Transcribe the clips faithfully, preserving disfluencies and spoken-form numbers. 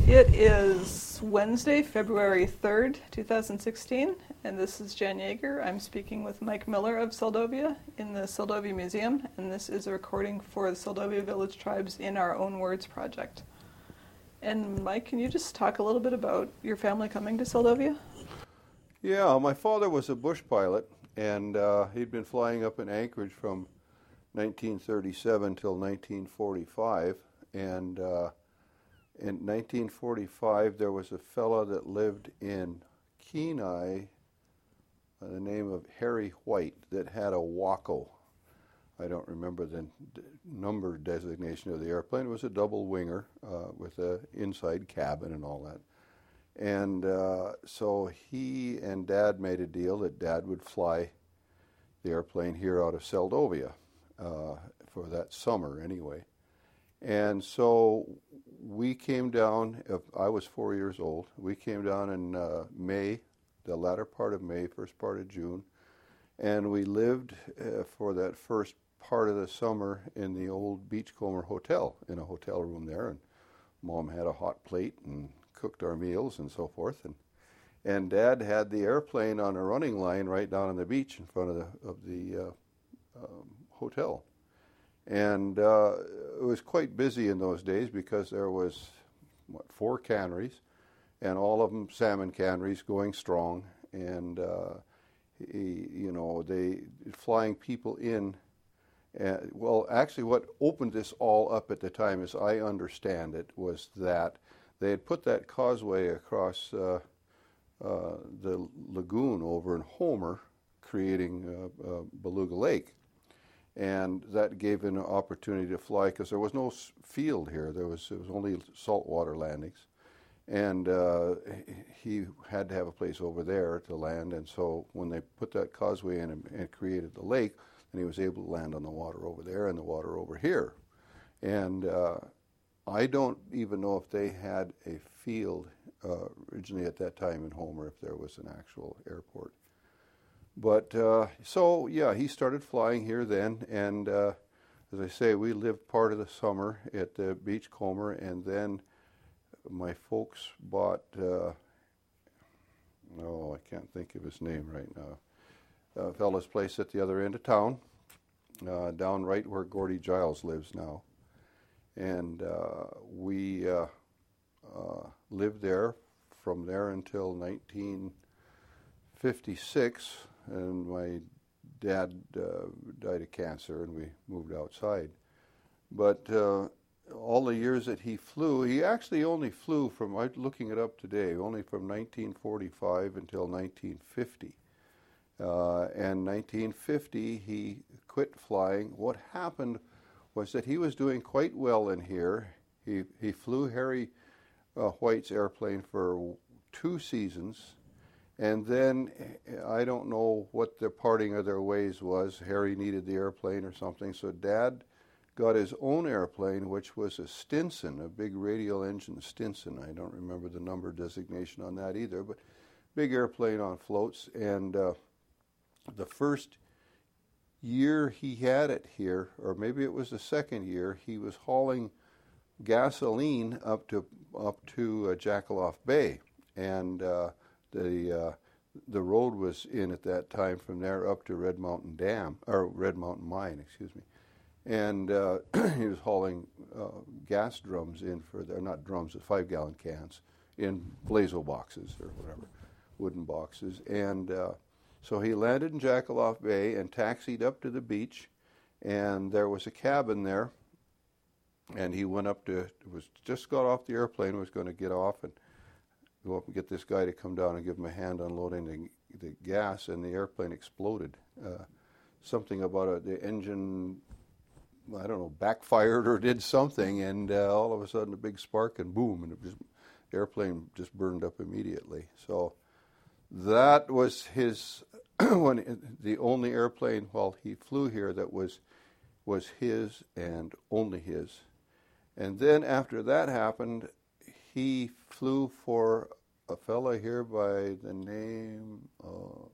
It is Wednesday, February third, two thousand sixteen, and this is Jan Yeager. I'm speaking with Mike Miller of Seldovia in the Seldovia Museum, and this is a recording for the Seldovia Village Tribes in Our Own Words project. And Mike, can you just talk a little bit about your family coming to Seldovia? Yeah, my father was a bush pilot, and uh, he'd been flying up in Anchorage from nineteen thirty-seven till nineteen forty-five, and uh, in nineteen forty-five there was a fellow that lived in Kenai by the name of Harry White that had a Waco. I don't remember the d- number designation of the airplane. It was a double winger uh, with an inside cabin and all that. And uh, so he and Dad made a deal that Dad would fly the airplane here out of Seldovia uh, for that summer anyway. And so we came down, if I was four years old, we came down in uh, May, the latter part of May, first part of June, and we lived uh, for that first part of the summer in the old Beachcomber Hotel, in a hotel room there, and Mom had a hot plate and cooked our meals and so forth, and and Dad had the airplane on a running line right down on the beach in front of the of the uh, um, hotel. And uh, it was quite busy in those days because there was, what, four canneries, and all of them salmon canneries going strong. And, uh, he, you know, they flying people in. Uh, well, actually what opened this all up at the time, as I understand it, was that they had put that causeway across uh, uh, the lagoon over in Homer, creating uh, uh, Beluga Lake. And that gave an opportunity to fly because there was no field here. There was it was only saltwater landings, and uh, he had to have a place over there to land. And so when they put that causeway in and, and created the lake, then he was able to land on the water over there and the water over here. And uh, I don't even know if they had a field uh, originally at that time in Homer, if there was an actual airport. But, uh, so, yeah, he started flying here then, and uh, as I say, we lived part of the summer at the Beachcomber, and then my folks bought, uh, oh, I can't think of his name right now, a fella's place at the other end of town, uh, down right where Gordy Giles lives now. And uh, we uh, uh, lived there from there until nineteen fifty-six. And my dad uh, died of cancer, and we moved outside. But uh, all the years that he flew, he actually only flew from, I'm looking it up today, only from nineteen forty-five until nineteen fifty. Uh, and nineteen fifty, he quit flying. What happened was that he was doing quite well in here. He, he flew Harry uh, White's airplane for two seasons. And then, I don't know what the parting of their ways was. Harry needed the airplane or something, so Dad got his own airplane, which was a Stinson, a big radial engine Stinson. I don't remember the number designation on that either, but big airplane on floats. And uh, the first year he had it here, or maybe it was the second year, he was hauling gasoline up to up to uh, Jackaloff Bay, and uh, The uh, the road was in at that time from there up to Red Mountain Dam, or Red Mountain Mine, excuse me. And uh, he was hauling uh, gas drums in for their, not drums, but five-gallon cans in Blazo boxes or whatever, wooden boxes. And uh, so he landed in Jackaloff Bay and taxied up to the beach, and there was a cabin there. And he went up to, was just got off the airplane, was going to get off and go up and get this guy to come down and give him a hand unloading the, the gas, and the airplane exploded. Uh, something about a, the engine, I don't know, backfired or did something, and uh, all of a sudden a big spark and boom, and it just, the airplane just burned up immediately. So that was his, when the only airplane while he flew here that was was his and only his. And then after that happened, he flew for a fella here by the name of,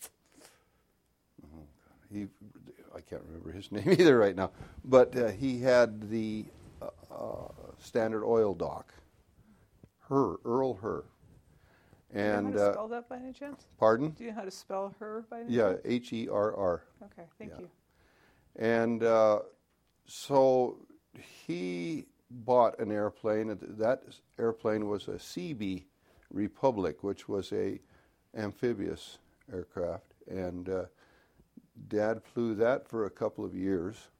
oh, he, I can't remember his name either right now, but uh, he had the uh, uh, Standard Oil dock, Herr, Earl Herr. And, Do you know how to uh, spell that by any chance? pardon? Do you know how to spell her by any Yeah, chance? H E R R. Okay, thank Yeah. you. And uh, so he bought an airplane. That airplane was a C B Republic, which was a amphibious aircraft. And uh, Dad flew that for a couple of years.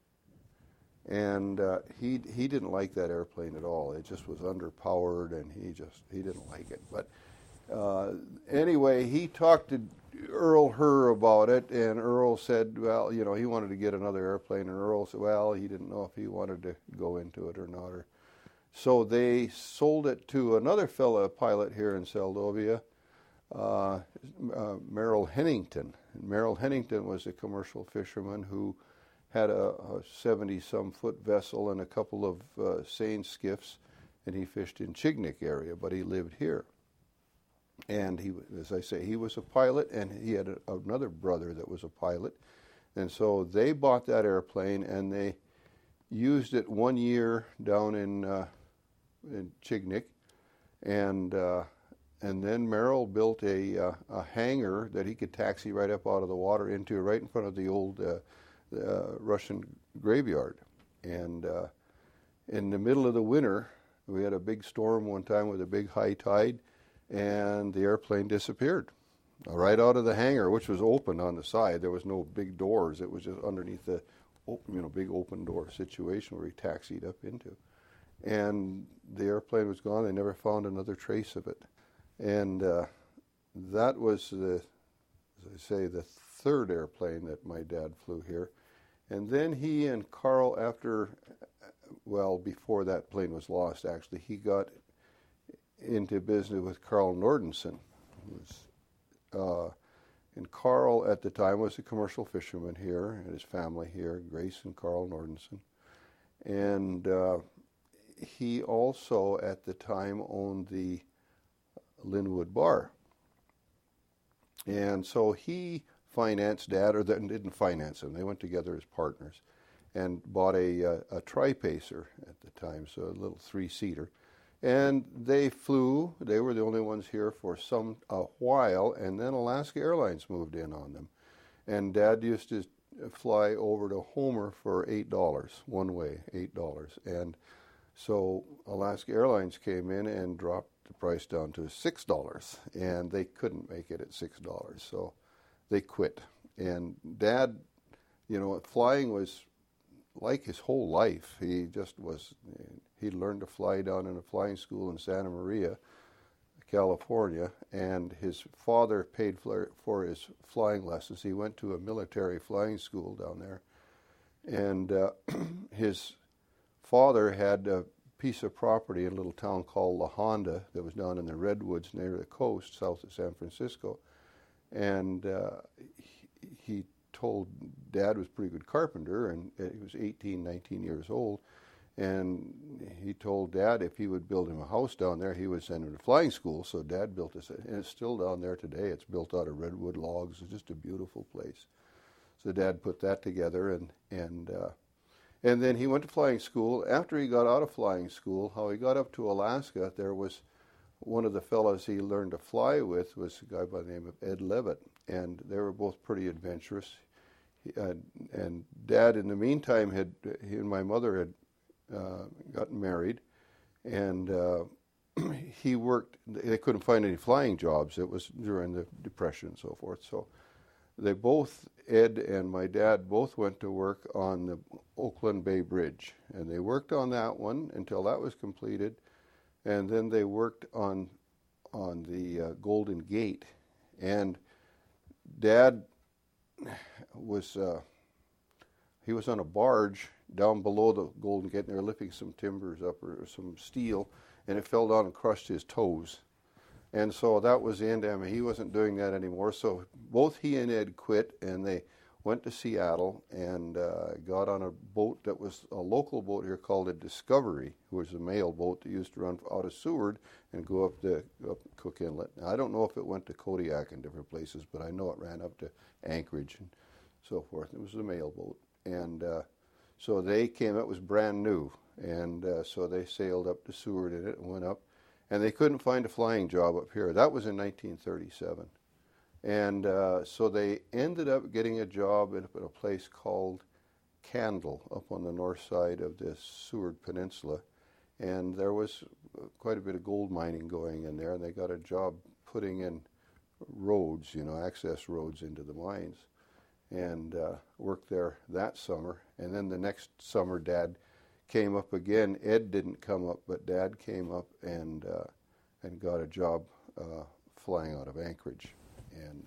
And uh, he he didn't like that airplane at all. It just was underpowered, and he just he didn't like it. But uh, anyway, he talked to Earl Herr about it, and Earl said, well, you know, he wanted to get another airplane, and Earl said, well, he didn't know if he wanted to go into it or not. Or, so they sold it to another fellow pilot here in Seldovia, uh, uh, Merrill Hennington. And Merrill Hennington was a commercial fisherman who had a seventy-some foot vessel and a couple of uh, seine skiffs, and he fished in Chignik area, but he lived here. And he, as I say, he was a pilot, and he had a, another brother that was a pilot. And so they bought that airplane, and they used it one year down in uh, in Chignik, and uh, and then Merrill built a uh, a hangar that he could taxi right up out of the water into, right in front of the old uh, uh, Russian graveyard. And uh, in the middle of the winter, we had a big storm one time with a big high tide, and the airplane disappeared right out of the hangar, which was open on the side. There was no big doors. It was just underneath the open, you know, big open door situation where he taxied up into. And the airplane was gone. They never found another trace of it. And uh, that was, the, as I say, the third airplane that my dad flew here. And then he and Carl, after, well, before that plane was lost, actually, he got into business with Carl Nordenson. Was, uh, and Carl, at the time, was a commercial fisherman here, and his family here, Grace and Carl Nordenson. And uh, he also, at the time, owned the Linwood Bar. And so he financed Dad, or they didn't finance him. They went together as partners and bought a, a, a Tri-Pacer at the time, so a little three-seater. And they flew. They were the only ones here for some a while, and then Alaska Airlines moved in on them. And Dad used to fly over to Homer for eight dollars, one way, eight dollars. And so Alaska Airlines came in and dropped the price down to six dollars, and they couldn't make it at six dollars, so they quit. And Dad, you know, flying was like his whole life. He just was, he learned to fly down in a flying school in Santa Maria, California, and his father paid for, for his flying lessons. He went to a military flying school down there, and uh, his father had a piece of property in a little town called La Honda that was down in the Redwoods near the coast, south of San Francisco. And uh, he, he told Dad was a pretty good carpenter, and he was eighteen, nineteen years old. And he told Dad if he would build him a house down there, he would send him to flying school. So Dad built this, and it's still down there today. It's built out of redwood logs. It's just a beautiful place. So Dad put that together, and and uh, and then he went to flying school. After he got out of flying school, how he got up to Alaska, there was one of the fellows he learned to fly with was a guy by the name of Ed Levitt, and they were both pretty adventurous. He, uh, and Dad, in the meantime, had he and my mother had uh, gotten married, and uh, he worked. They couldn't find any flying jobs. It was during the Depression and so forth. So they both, Ed and my dad, both went to work on the Oakland Bay Bridge, and they worked on that one until that was completed. And then they worked on on the uh, Golden Gate, and Dad was uh, he was on a barge down below the Golden Gate, and they were lifting some timbers up or, or some steel, and it fell down and crushed his toes. And so that was the end of him. He wasn't doing that anymore. So both he and Ed quit, and they went to Seattle and uh, got on a boat that was a local boat here called a Discovery, which was a mail boat that used to run out of Seward and go up to up Cook Inlet. Now, I don't know if it went to Kodiak and different places, but I know it ran up to Anchorage and so forth. It was a mail boat. And uh, so they came, it was brand new. And uh, so they sailed up to Seward in it and went up. and they couldn't find a flying job up here. That was in nineteen thirty-seven. And uh, so they ended up getting a job at a place called Candle up on the north side of this Seward Peninsula. And there was quite a bit of gold mining going in there, and they got a job putting in roads, you know, access roads into the mines, and uh, worked there that summer. And then the next summer, Dad came up again. Ed didn't come up, but Dad came up and uh, and got a job uh, flying out of Anchorage, and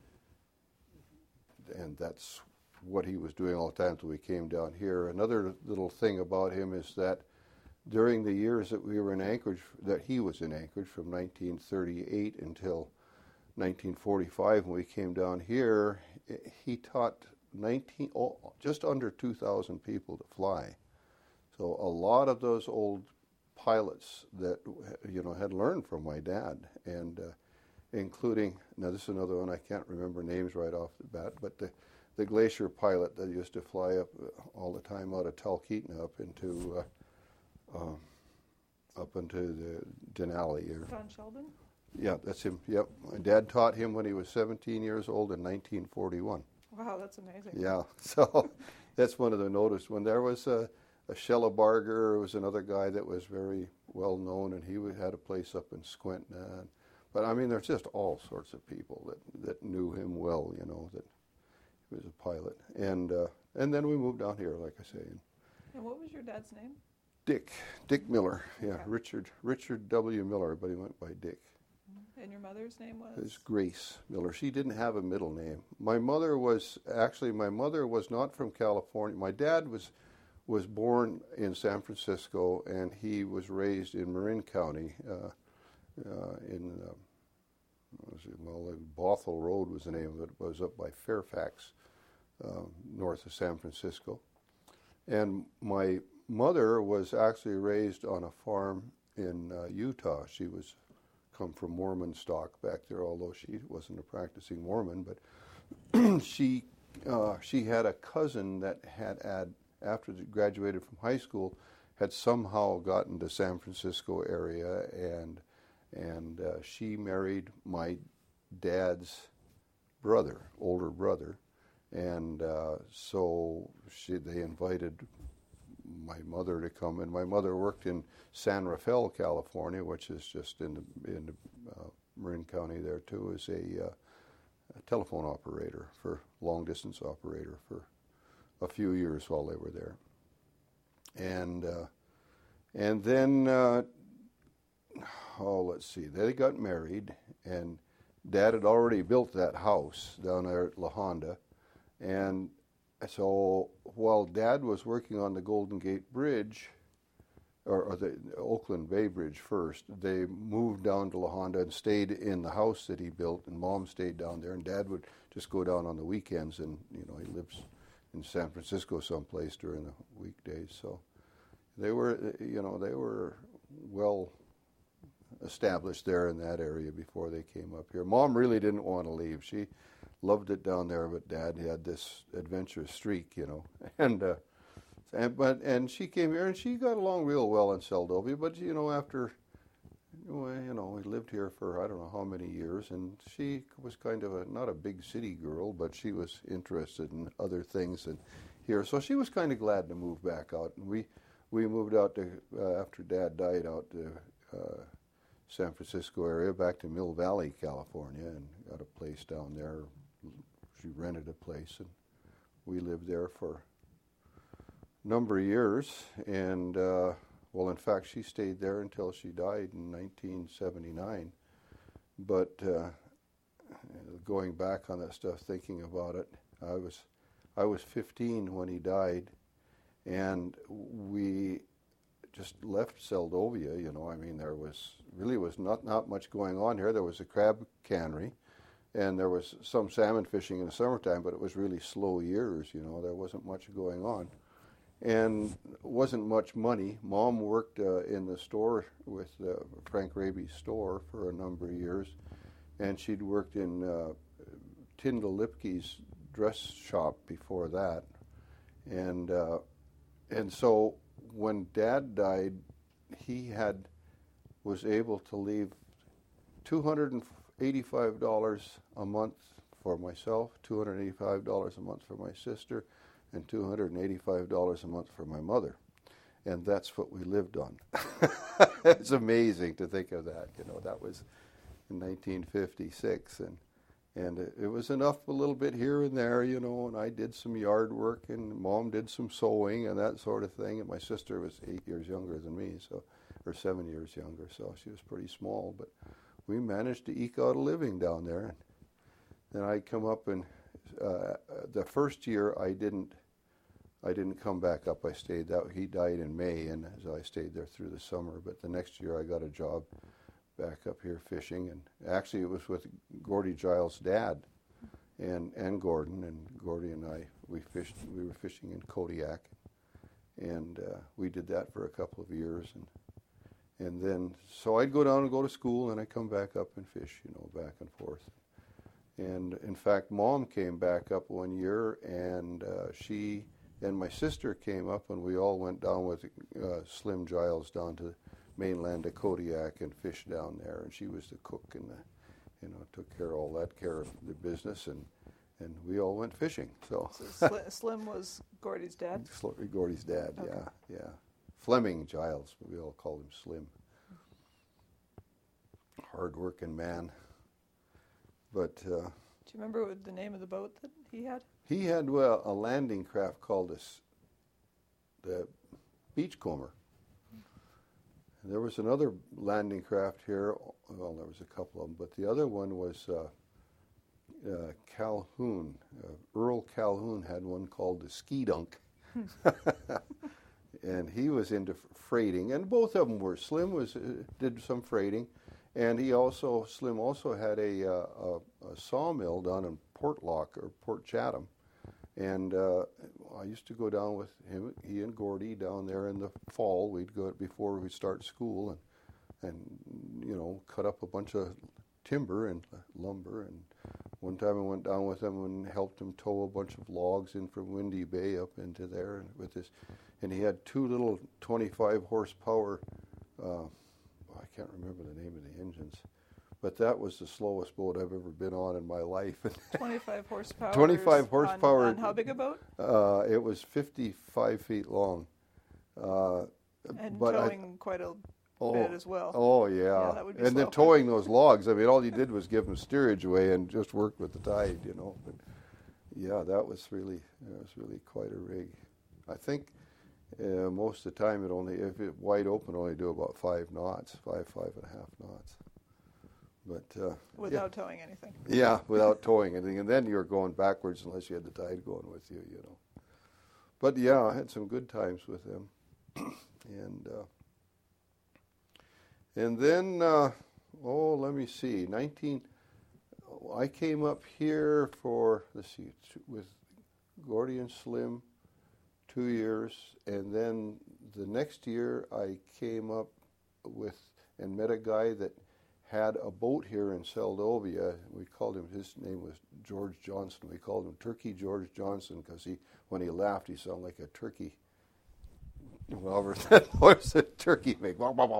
and that's what he was doing all the time until we came down here. Another little thing about him is that during the years that we were in Anchorage, that he was in Anchorage from nineteen thirty-eight until nineteen forty-five, when we came down here, he taught nineteen, oh, just under two thousand people to fly. So a lot of those old pilots that, you know, had learned from my dad, and uh, including, now this is another one, I can't remember names right off the bat, but the, the Glacier pilot that used to fly up all the time out of Talkeetna up into uh, Um, up into the Denali. Or, Don Sheldon? Yeah, that's him. Yep. My dad taught him when he was seventeen years old in nineteen forty-one. Wow, that's amazing. Yeah, so that's one of the notice. When there was a, a Shellabarger, was another guy that was very well known, and he had a place up in Squintna. But I mean, there's just all sorts of people that, that knew him well, you know, that he was a pilot. And, uh, and then we moved down here, like I say. And what was your dad's name? Dick, Dick Miller, yeah, Okay. Richard, Richard W. Miller, but he went by Dick. And your mother's name was? It was Grace Miller. She didn't have a middle name. My mother was, actually, my mother was not from California. My dad was was born in San Francisco, and he was raised in Marin County, uh, uh, in, uh, what was it? Well, Bothell Road was the name of it. It was up by Fairfax, uh, north of San Francisco. And my mother was actually raised on a farm in uh, Utah. She was come from Mormon stock back there, although she wasn't a practicing Mormon. But she uh, she had a cousin that had, had after they graduated from high school, had somehow gotten to San Francisco area, and and uh, she married my dad's brother, older brother, and uh, so she they invited my mother to come, and my mother worked in San Rafael, California, which is just in the, in the, uh, Marin County there too, as a, uh, a telephone operator, for long distance operator for a few years while they were there. And uh, and then uh, oh, let's see, they got married, and Dad had already built that house down there at La Honda, and so while Dad was working on the Golden Gate Bridge, or, or the Oakland Bay Bridge first, they moved down to La Honda and stayed in the house that he built, and Mom stayed down there, and Dad would just go down on the weekends, and, you know, he lives in San Francisco someplace during the weekdays. So they were, you know, they were well established there in that area before they came up here. Mom really didn't want to leave. She loved it down there, but Dad had this adventurous streak, you know, and uh, and but and she came here and she got along real well in Seldovia. But you know, after you know, we lived here for I don't know how many years, and she was kind of a not a big city girl, but she was interested in other things than here. So she was kind of glad to move back out, and we we moved out to uh, after Dad died out to uh, San Francisco area, back to Mill Valley, California, and got a place down there. She rented a place, and we lived there for a number of years. And, uh, well, in fact, she stayed there until she died in nineteen seventy-nine. But uh, going back on that stuff, thinking about it, I was I was fifteen when he died, and we just left Seldovia, you know. I mean, there was really was not, not much going on here. There was a crab cannery, and there was some salmon fishing in the summertime, but it was really slow years, you know. There wasn't much going on. And wasn't much money. Mom worked uh, in the store with uh, Frank Raby's store for a number of years, and she'd worked in uh, Tyndall Lipke's dress shop before that. And uh, and so when Dad died, he had was able to leave two hundred eighty-five dollars a month for myself, two hundred eighty-five dollars a month for my sister, and two hundred eighty-five dollars a month for my mother. And that's what we lived on. It's amazing to think of that. You know, that was in nineteen fifty-six, and and it, it was enough a little bit here and there, you know, and I did some yard work, and Mom did some sewing and that sort of thing, and my sister was eight years younger than me, so, or seven years younger, so she was pretty small, but we managed to eke out a living down there. And then I'd come up, and uh, the first year I didn't I didn't come back up. I stayed that. He died in May, and so I stayed there through the summer. But the next year, I got a job back up here fishing, and actually, it was with Gordie Giles' dad, and and Gordon, and Gordie and I. We fished. We were fishing in Kodiak, and uh, we did that for a couple of years, and and then so I'd go down and go to school, and I'd come back up and fish, you know, back and forth. And in fact, Mom came back up one year, and uh, she. And my sister came up, and we all went down with uh, Slim Giles down to the mainland of Kodiak and fished down there. And she was the cook, and the, you know, took care of all that care of the business, and and we all went fishing. So, so Sli- Slim was Gordie's dad. Sl- Gordie's dad, Okay. yeah, yeah. Fleming Giles, we all called him Slim. Hard-working man, but. Uh, Do you remember what the name of the boat that he had? He had well, a landing craft called a, the Beachcomber. And there was another landing craft here. Well, there was a couple of them, but the other one was uh, uh, Calhoun. Uh, Earl Calhoun had one called the Ski Dunk. And he was into freighting, and both of them were. Slim was uh, did some freighting, and he also Slim also had a, uh, a, a sawmill down in Portlock or Port Chatham, and uh, I used to go down with him, he and Gordie down there in the fall. We'd go before we start school, and and you know cut up a bunch of timber and lumber. And one time I went down with him and helped him tow a bunch of logs in from Windy Bay up into there, and with this, and he had two little twenty-five horsepower. Uh, I can't remember the name of the engines. But that was the slowest boat I've ever been on in my life. twenty-five horsepower. twenty-five horsepower. On, on how big a boat? Uh, it was fifty-five feet long. Uh, and but towing I, quite a oh, bit as well. Oh, yeah. Yeah, that would be and slow. then towing those logs. I mean, all you did was give them steerage away and just work with the tide, you know. But yeah, that was really, that was really quite a rig. I think uh, most of the time it only, if it wide open, only do about five knots, five, five and a half knots. But uh, without yeah. towing anything. Yeah, without towing anything, and then you're going backwards unless you had the tide going with you, you know. But yeah, I had some good times with them, and uh, and then uh, oh, let me see, nineteen. I came up here for let's see, with Gordie and Slim, two years, and then the next year I came up with and met a guy that had a boat here in Seldovia. We called him, his name was George Johnson. We called him Turkey George Johnson because he, when he laughed, he sounded like a turkey. Well, that was a turkey make.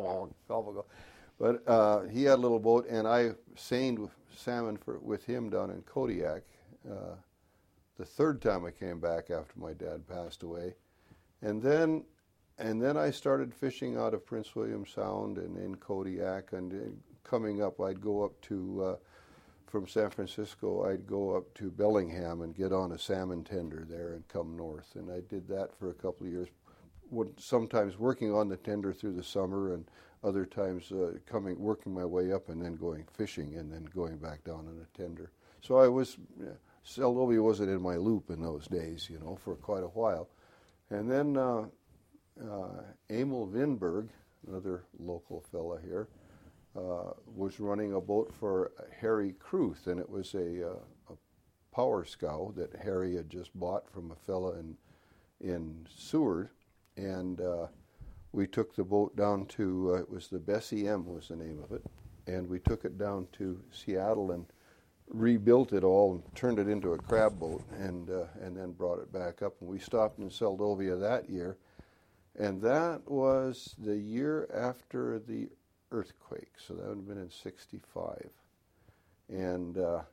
But uh, he had a little boat, and I seined with salmon for, with him down in Kodiak. Uh, the third time I came back after my dad passed away, and then and then I started fishing out of Prince William Sound and in Kodiak, and. and coming up, I'd go up to, uh, from San Francisco, I'd go up to Bellingham and get on a salmon tender there and come north. And I did that for a couple of years, sometimes working on the tender through the summer, and other times uh, coming, working my way up and then going fishing and then going back down on a tender. So I was, uh, Seldovia wasn't in my loop in those days, you know, for quite a while. And then uh, uh, Emil Winberg, another local fella here, Uh, was running a boat for Harry Kruth, and it was a, uh, a power scow that Harry had just bought from a fella in in Seward, and uh, we took the boat down to uh, it was the Bessie M was the name of it, and we took it down to Seattle and rebuilt it all and turned it into a crab boat, and uh, and then brought it back up, and we stopped in Seldovia that year, and that was the year after the earthquake, so that would have been in sixty-five. And uh,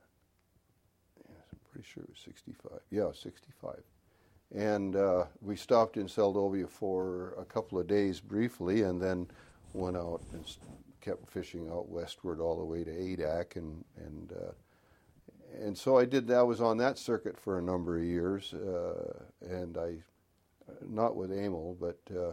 I'm pretty sure it was sixty-five. Yeah, sixty-five. And uh, we stopped in Seldovia for a couple of days briefly, and then went out and kept fishing out westward all the way to Adak, and and uh, and so I did. That was on that circuit for a number of years, uh, and I, not with Emil, but uh,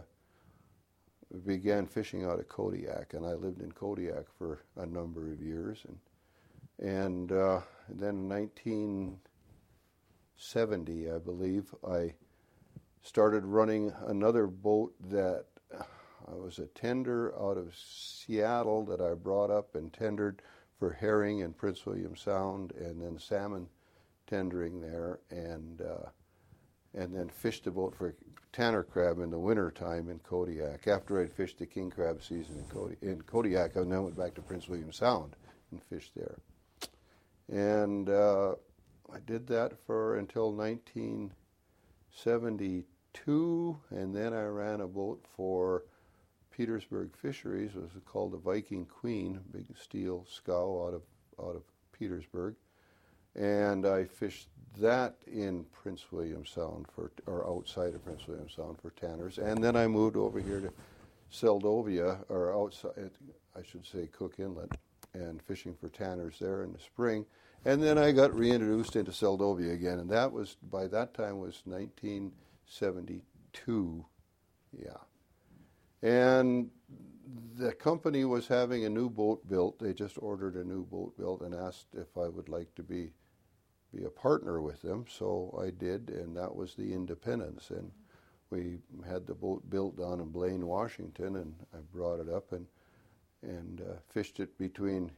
began fishing out of Kodiak, and I lived in Kodiak for a number of years, and and, uh, and then in nineteen seventy, I believe, I started running another boat that I was a tender out of Seattle that I brought up and tendered for herring in Prince William Sound, and then salmon tendering there, and uh, and then fished the boat for tanner crab in the wintertime in Kodiak. After I'd fished the king crab season in, Kodi- in Kodiak, I then went back to Prince William Sound and fished there. And uh, I did that for until nineteen seventy-two, and then I ran a boat for Petersburg Fisheries. It was called the Viking Queen, big steel scow out of out of Petersburg, and I fished that in Prince William Sound for, or outside of Prince William Sound for tanners, and then I moved over here to Seldovia, or outside, I should say, Cook Inlet, and fishing for tanners there in the spring, and then I got reintroduced into Seldovia again, and that was by that time was nineteen seventy-two, yeah. And the company was having a new boat built. They just ordered a new boat built and asked if I would like to be be a partner with them. So I did, and that was the Independence. And we had the boat built down in Blaine, Washington, and I brought it up and and uh, fished it between,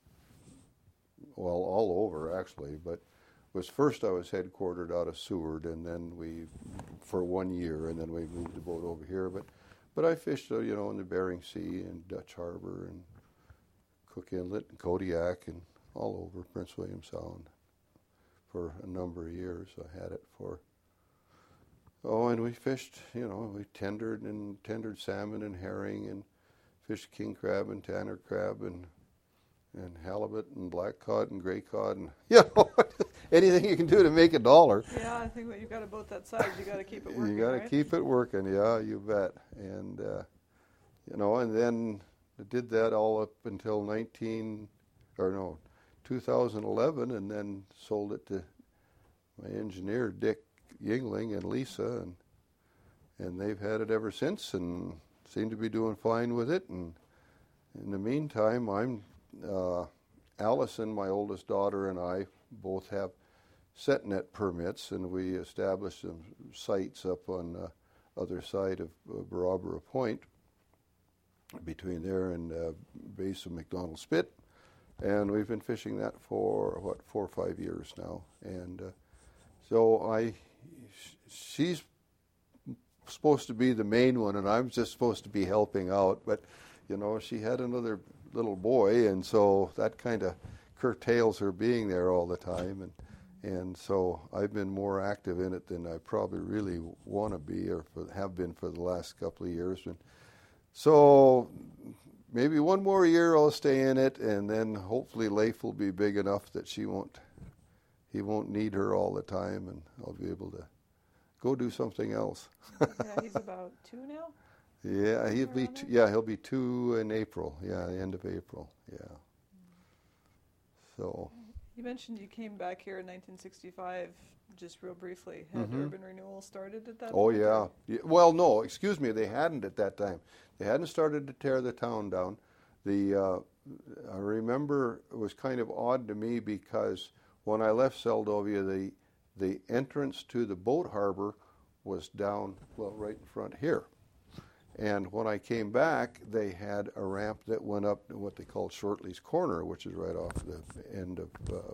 well, all over actually, but was first I was headquartered out of Seward, and then we, for one year, and then we moved the boat over here. But But I fished, uh, you know, in the Bering Sea and Dutch Harbor and Cook Inlet and Kodiak and all over Prince William Sound for a number of years. I had it for, oh, and we fished, you know, we tendered and tendered salmon and herring and fished king crab and tanner crab and and halibut and black cod and gray cod and, you know, anything you can do to make a dollar. Yeah, I think when you've got a boat that size, you got to keep it working. You got to right? keep it working, yeah, you bet. And uh, you know, and then I did that all up until nineteen, or no, two thousand eleven, and then sold it to my engineer Dick Yingling and Lisa, and and they've had it ever since, and seem to be doing fine with it. And in the meantime, I'm uh, Allison, my oldest daughter, and I both have setnet permits, and we established some sites up on the other side of uh, Barabara Point, between there and uh, base of McDonald Spit, and we've been fishing that for what four or five years now. And uh, so I, she's supposed to be the main one, and I'm just supposed to be helping out. But you know, she had another little boy, and so that kind of curtails her being there all the time, and and so I've been more active in it than I probably really want to be, or for, have been for the last couple of years. And so maybe one more year I'll stay in it, and then hopefully Leif will be big enough that she won't, he won't need her all the time, and I'll be able to go do something else. Yeah, he's about two now? Yeah, he'll be two, yeah he'll be two in April. Yeah, the end of April. Yeah. So. You mentioned you came back here in nineteen sixty-five, just real briefly. Had Mm-hmm. urban renewal started at that Oh point? yeah. yeah. Well, no, excuse me. They hadn't at that time. They hadn't started to tear the town down. The uh, I remember it was kind of odd to me because when I left Seldovia, the the entrance to the boat harbor was down, well, right in front here. And when I came back, they had a ramp that went up to what they called Shortley's Corner, which is right off the end of uh,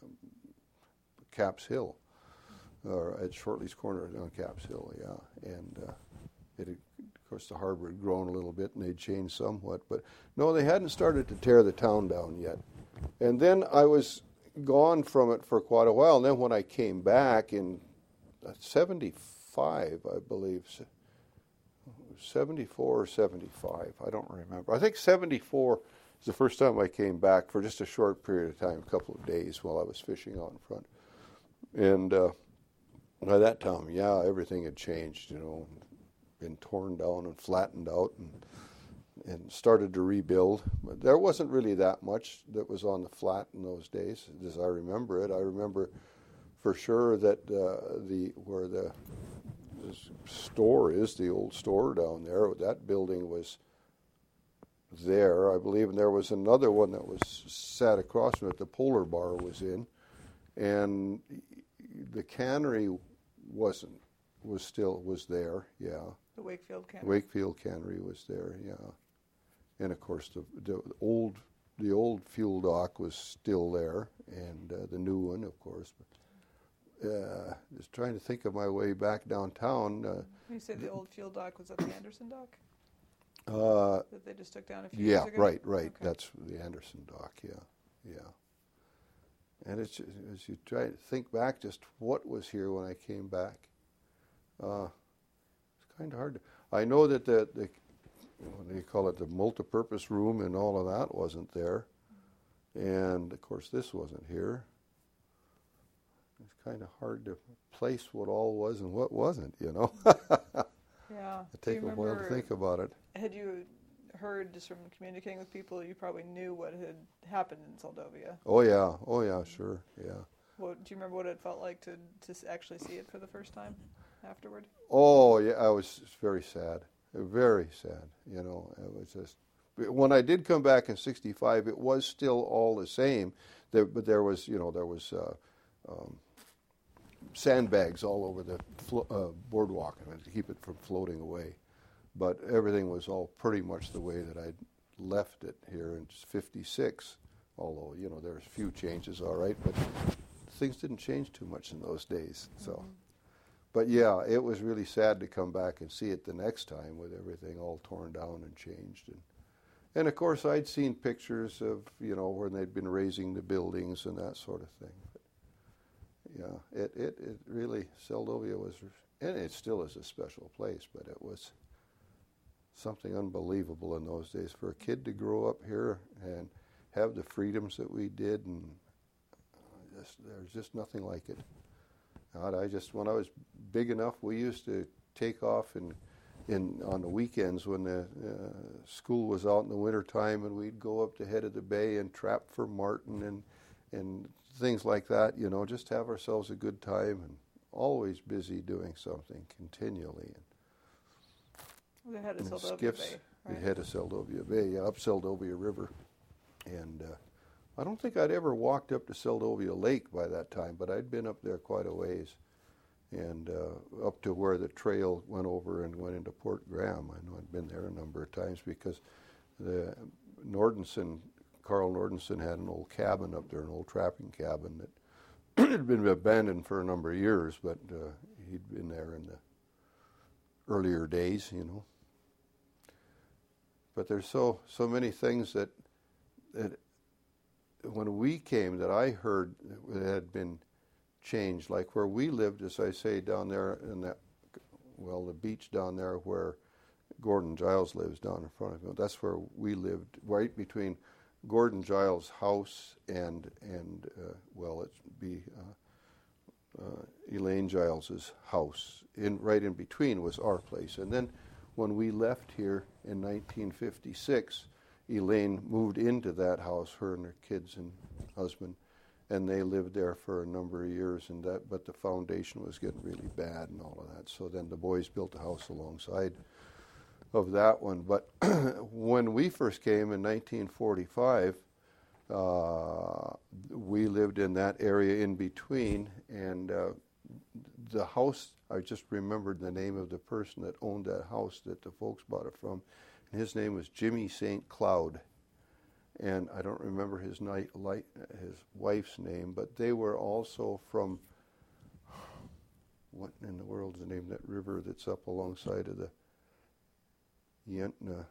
Caps Hill, or at Shortley's Corner on Caps Hill, yeah. And uh, it had, of course, the harbor had grown a little bit, and they'd changed somewhat. But no, they hadn't started to tear the town down yet. And then I was gone from it for quite a while. And then when I came back in seventy-five, I believe, seventy-four or seventy-five. I don't remember. I think seventy-four is the first time I came back for just a short period of time, a couple of days while I was fishing out in front. And uh, by that time, yeah, everything had changed, you know, been torn down and flattened out and and started to rebuild. But there wasn't really that much that was on the flat in those days, as I remember it. I remember for sure that uh, the where the, the store is, the old store down there, that building was there, I believe, and there was another one that was sat across from it, the Polar Bar was in, and the cannery wasn't, was still, was there, yeah. The Wakefield Cannery. Wakefield Cannery was there, yeah. And of course, the, the old the old fuel dock was still there, and uh, the new one, of course. But, uh, just trying to think of my way back downtown. Uh, you say the old fuel dock was at the Anderson dock? Uh, that they just took down a few yeah, years ago? right, right. Okay. That's the Anderson dock, yeah, yeah. And it's as you try to think back, just what was here when I came back. Uh, it's kind of hard to. I know that the, the what do you call it, the multipurpose room and all of that wasn't there, and of course this wasn't here. It's kind of hard to place what all was and what wasn't, you know. Yeah. It take a while to think about it. Had you heard, just from communicating with people, you probably knew what had happened in Seldovia? Oh yeah, oh yeah, sure, yeah. What, do you remember what it felt like to to actually see it for the first time afterward? Oh yeah, I was very sad, very sad. You know, it was just when I did come back in sixty-five, it was still all the same. There, but there was, you know, there was uh, um, sandbags all over the flo- uh, boardwalk to keep it from floating away. But everything was all pretty much the way that I'd left it here in fifty-six. Although, you know, there's a few changes, all right, but things didn't change too much in those days. So. Mm-hmm. But yeah, it was really sad to come back and see it the next time with everything all torn down and changed. And, and of course, I'd seen pictures of, you know, when they'd been raising the buildings and that sort of thing. But yeah, it, it, it really, Seldovia was, and it still is a special place, but it was something unbelievable in those days for a kid to grow up here and have the freedoms that we did, and just, there's just nothing like it. God, I just, when I was big enough, we used to take off in, in on the weekends when the uh, school was out in the wintertime, and we'd go up the head of the bay and trap for marten and and things like that, you know, just have ourselves a good time, and always busy doing something continually. And they had a Seldovia skiffs, Bay, right? They had a Seldovia Bay, yeah, up Seldovia River. And uh, I don't think I'd ever walked up to Seldovia Lake by that time, but I'd been up there quite a ways, and uh, up to where the trail went over and went into Port Graham. I know I'd been there a number of times because the Nordenson, Carl Nordenson had an old cabin up there, an old trapping cabin that had been abandoned for a number of years, but uh, he'd been there in the earlier days, you know. But there's so so many things that that when we came that I heard that had been changed, like where we lived, as I say, down there in that, well, the beach down there where Gordon Giles lives down in front of him. That's where we lived, right between Gordon Giles' house and, and uh, well, it'd be uh, uh, Elaine Giles's house. In right in between was our place. And then when we left here in nineteen fifty-six, Elaine moved into that house, her and her kids and husband, and they lived there for a number of years. And that, but the foundation was getting really bad and all of that. So then the boys built a house alongside of that one. But when we first came in nineteen forty-five, uh, we lived in that area in between, and uh, the house, I just remembered the name of the person that owned that house that the folks bought it from. His name was Jimmy Saint Cloud, and I don't remember his night, light, his wife's name, but they were also from, what in the world is the name of that river that's up alongside of the Yentna?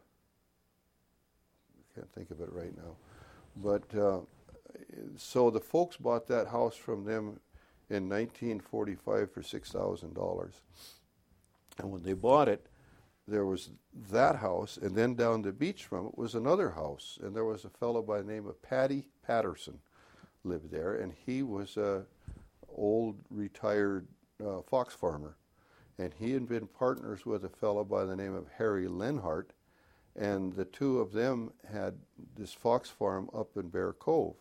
I can't think of it right now. But uh, so the folks bought that house from them in nineteen forty-five for six thousand dollars, and when they bought it, there was that house, and then down the beach from it was another house, and there was a fellow by the name of Paddy Patterson lived there, and he was a old retired uh, fox farmer, and he had been partners with a fellow by the name of Harry Lenhart, and the two of them had this fox farm up in Bear Cove.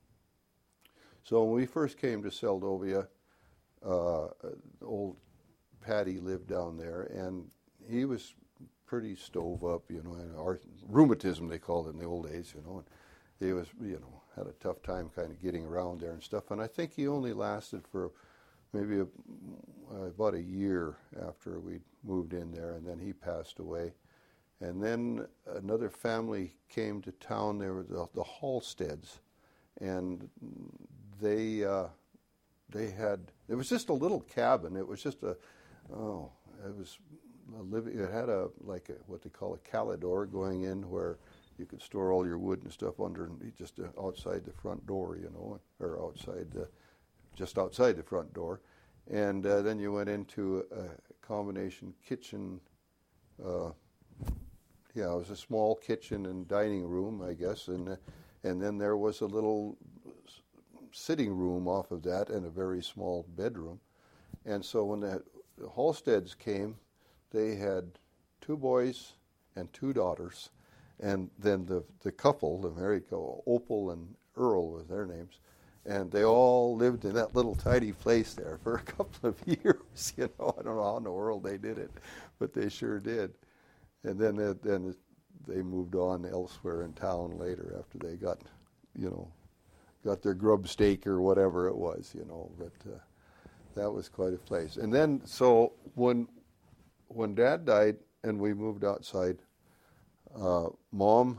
So when we first came to Seldovia, uh, old Paddy lived down there, and he was pretty stove up, you know, and our, rheumatism they called it in the old days, you know, and he was, you know, had a tough time kind of getting around there and stuff, and I think he only lasted for maybe a, uh, about a year after we moved in there, and then he passed away. And then another family came to town. They were the, the Halsteads, and they uh, they had, it was just a little cabin. It was just a, oh, it was a living, it had a, like a, what they call a calidor going in where you could store all your wood and stuff under, just uh, outside the front door, you know, or outside the, just outside the front door. And uh, then you went into a combination kitchen, uh, yeah, it was a small kitchen and dining room, I guess, and uh, and then there was a little sitting room off of that and a very small bedroom. And so when the, the Halsteads came, they had two boys and two daughters, and then the the couple, the married couple, Opal and Earl was their names, and they all lived in that little tiny place there for a couple of years. You know, I don't know how in the world they did it, but they sure did. And then it, then it, they moved on elsewhere in town later after they got, you know, got their grub steak or whatever it was, you know. But uh, that was quite a place. And then so when when Dad died and we moved outside, uh, Mom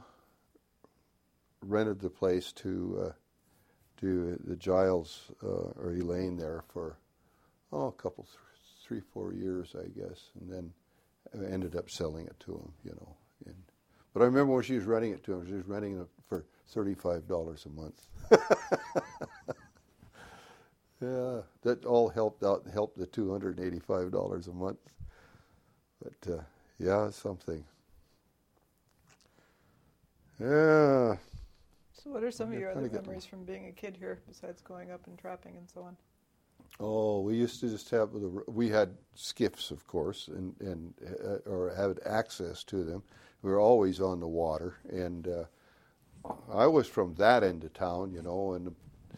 rented the place to uh, to the Giles uh, or Elaine there for oh a couple, th- three, four years, I guess, and then I ended up selling it to him, you know. And, but I remember when she was renting it to him, she was renting it for thirty-five dollars a month. Yeah, that all helped out, helped the two hundred eighty-five dollars a month. But, uh, yeah, something. Yeah. So what are some of your other Kinda memories from being a kid here, besides going up and trapping and so on? Oh, we used to just have the, we had skiffs, of course, and and uh, or had access to them. We were always on the water, and uh, I was from that end of town, you know, and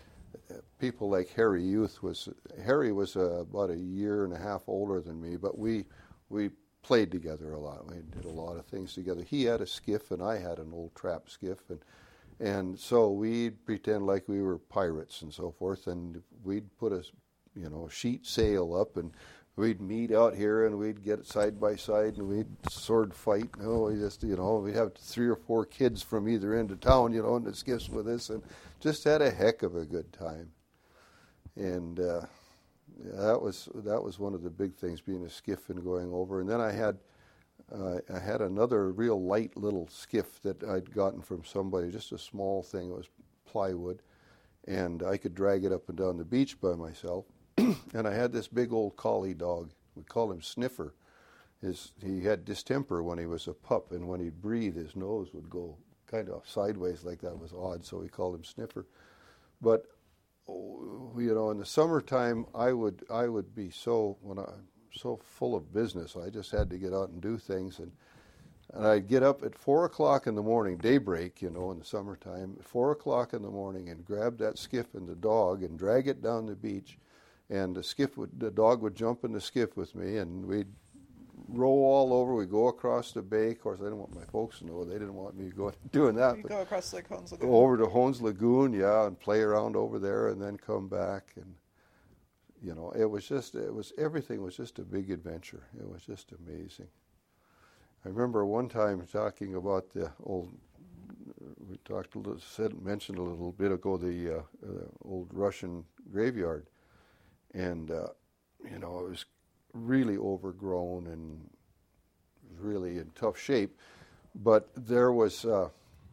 people like Harry Youth was Harry was uh, about a year and a half older than me, but we we played together a lot. We did a lot of things together. He had a skiff, and I had an old trap skiff, and and so we'd pretend like we were pirates and so forth, and we'd put a you know, sheet sail up, and we'd meet out here, and we'd get side by side, and we'd sword fight. Oh, we just, you know, we'd have three or four kids from either end of town, you know, in the skiffs with us, and just had a heck of a good time. And uh, yeah, that was that was one of the big things, being a skiff and going over. And then I had uh, I had another real light little skiff that I'd gotten from somebody, just a small thing. It was plywood, and I could drag it up and down the beach by myself. And I had this big old collie dog. We called him Sniffer. His, he had distemper when he was a pup, and when he'd breathe, his nose would go kind of sideways like that. It was odd, so we called him Sniffer. But, you know, in the summertime, I would I would be so when I so full of business. I just had to get out and do things, and and I'd get up at four o'clock in the morning, daybreak, you know, in the summertime, at four o'clock in the morning, and grab that skiff and the dog and drag it down the beach. And the skiff would, the dog would jump in the skiff with me, and we'd row all over. We'd go across the bay. Of course, I didn't want my folks to know. They didn't want me going doing that. You go across like Hones Lagoon. Go over to Hones Lagoon, yeah, and play around over there, and then come back. And you know, it was just, it was everything was just a big adventure. It was just amazing. I remember one time talking about the old. We talked a little, said, mentioned a little bit ago the uh, uh, old Russian graveyard. And, uh, you know, it was really overgrown and really in tough shape. But there was uh,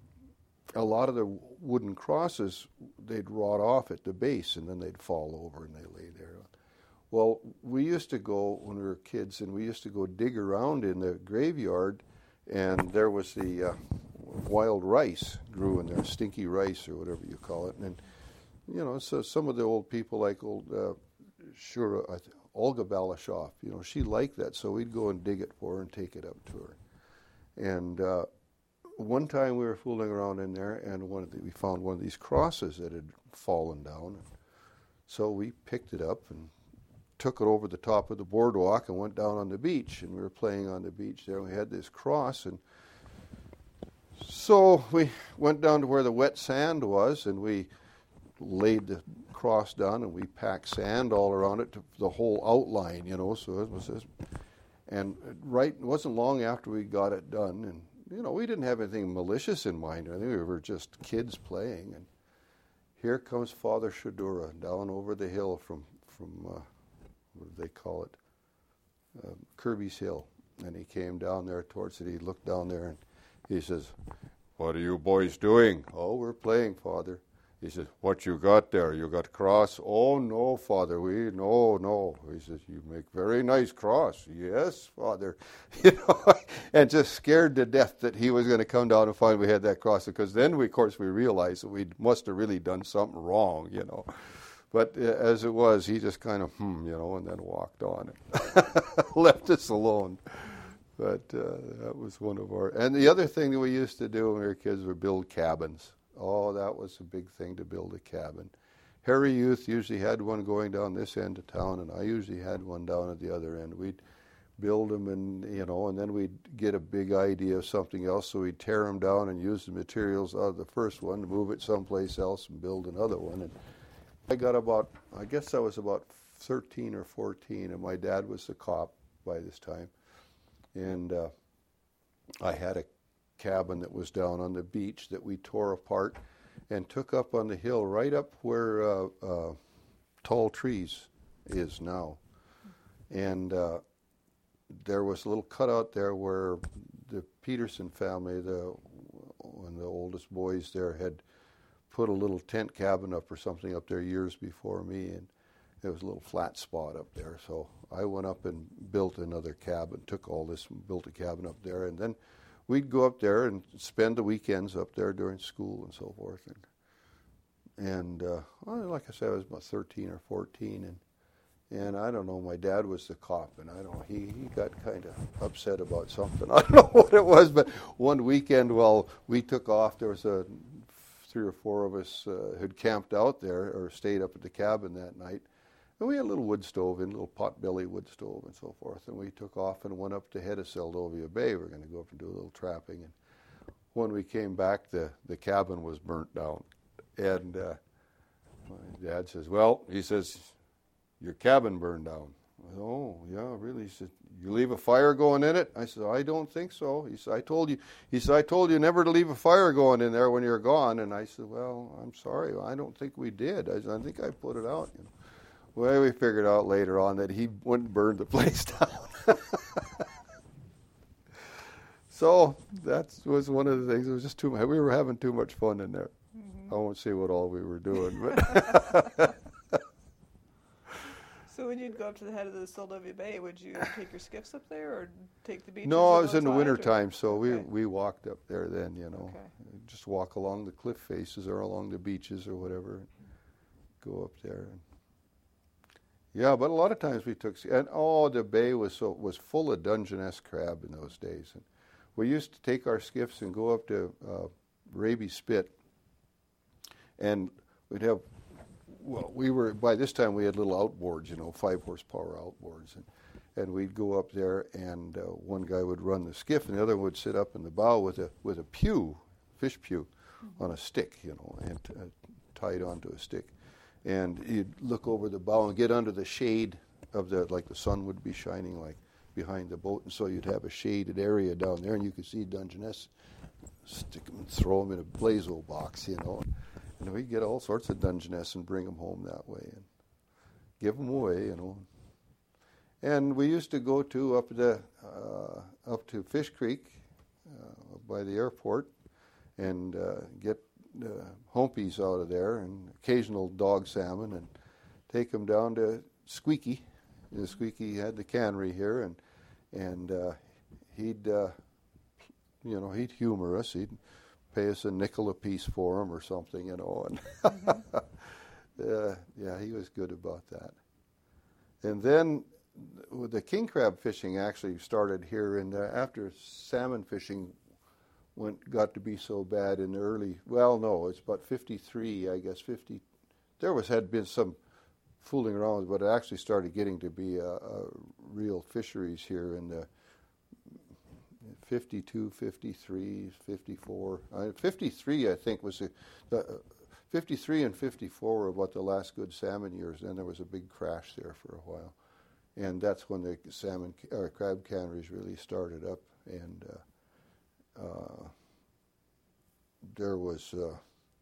a lot of the wooden crosses, they'd rot off at the base, and then they'd fall over and they lay there. Well, we used to go when we were kids, and we used to go dig around in the graveyard, and there was the uh, wild rice grew in there, stinky rice or whatever you call it. And, you know, so some of the old people, like old uh, Shura, I th- Olga Balashoff, you know, she liked that, so we'd go and dig it for her and take it up to her. And uh, one time we were fooling around in there, and one of the, we found one of these crosses that had fallen down. So we picked it up and took it over the top of the boardwalk and went down on the beach. And we were playing on the beach there. We had this cross, and so we went down to where the wet sand was, and we laid the cross down, and we packed sand all around it to the whole outline, you know. So it was this, and right, it wasn't long after we got it done, and you know, we didn't have anything malicious in mind. I think we were just kids playing, and here comes Father Shadura down over the hill from from uh, what do they call it, uh, Kirby's Hill, and he came down there towards it. He looked down there, and he says, "What are you boys doing?" "Oh, we're playing, Father." He says, "What you got there? You got cross?" "Oh, no, Father, we, no, no." He says, "You make very nice cross." "Yes, Father." You know, and just scared to death that he was going to come down and find we had that cross, because then, we, of course, we realized that we must have really done something wrong, you know. But uh, as it was, he just kind of, hmm, you know, and then walked on and left us alone. But uh, that was one of our... And the other thing that we used to do when we were kids was build cabins. Oh, that was a big thing, to build a cabin. Harry Youth usually had one going down this end of town, and I usually had one down at the other end. We'd build them, and you know, and then we'd get a big idea of something else, so we'd tear them down and use the materials out of the first one to move it someplace else and build another one. And I got about, I guess I was about thirteen or fourteen, and my dad was the cop by this time. And uh, I had a cabin that was down on the beach that we tore apart and took up on the hill, right up where uh, uh, Tall Trees is now. And uh, there was a little cutout there where the Peterson family, the one of the oldest boys there, had put a little tent cabin up or something up there years before me, and there was a little flat spot up there. So I went up and built another cabin, took all this and built a cabin up there, and then we'd go up there and spend the weekends up there during school and so forth. And, and uh, well, like I said, I was about thirteen or fourteen, and and I don't know, my dad was the cop, and I don't know, he, he got kind of upset about something. I don't know what it was, but one weekend while we took off, there was a three or four of us uh, had camped out there or stayed up at the cabin that night. And we had a little wood stove in, a little potbelly wood stove and so forth. And we took off and went up to head of Seldovia Bay. We were going to go up and do a little trapping. And when we came back, the, the cabin was burnt down. And uh, my dad says, well, he says, your cabin burned down. I said, oh, yeah, really? He said, you leave a fire going in it? I said, I don't think so. He said, I told you, he said, I told you never to leave a fire going in there when you're gone. And I said, well, I'm sorry, I don't think we did. I said, I think I put it out, you know. Well, we figured out later on that he went and burned the place down. So that was one of the things. It was just too much. We were having too much fun in there. Mm-hmm. I won't say what all we were doing, but. So when you'd go up to the head of the Seldovia Bay, would you take your skiffs up there or take the beaches? No, I was in the winter time, so okay. we, we walked up there then, you know. Okay. Just walk along the cliff faces or along the beaches or whatever. Go up there. And yeah, but a lot of times we took, and oh, the bay was so was full of Dungeness crab in those days. And we used to take our skiffs and go up to uh, Raby Spit, and we'd have, well, we were, by this time we had little outboards, you know, five horsepower outboards, and, and we'd go up there, and uh, one guy would run the skiff, and the other would sit up in the bow with a with a pew, fish pew, mm-hmm. on a stick, you know, and uh, tied onto a stick. And you'd look over the bow and get under the shade of the, like the sun would be shining like behind the boat, and so you'd have a shaded area down there, and you could see Dungeness, stick them and throw them in a blazo box, you know. And we'd get all sorts of Dungeness and bring them home that way and give them away, you know. And we used to go to up the uh, up to Fish Creek uh, by the airport and uh, get Uh, humpies out of there and occasional dog salmon, and take them down to Squeaky Squeaky had the cannery here, and and uh, he'd uh, you know he'd humor us. He'd pay us a nickel a piece for him or something, you know. And mm-hmm. uh, yeah, he was good about that. And then the king crab fishing actually started here, and uh, after salmon fishing went got to be so bad in the early. Well, no, it's about fifty-three, I guess. Fifty. There was had been some fooling around, but it actually started getting to be a, a real fisheries here in the fifty-two, fifty-three, fifty-four. Uh, fifty-three, I think, was the, the uh, fifty-three and fifty-four were about the last good salmon years. Then there was a big crash there for a while, and that's when the salmon or crab canneries really started up, and uh, uh, there was uh,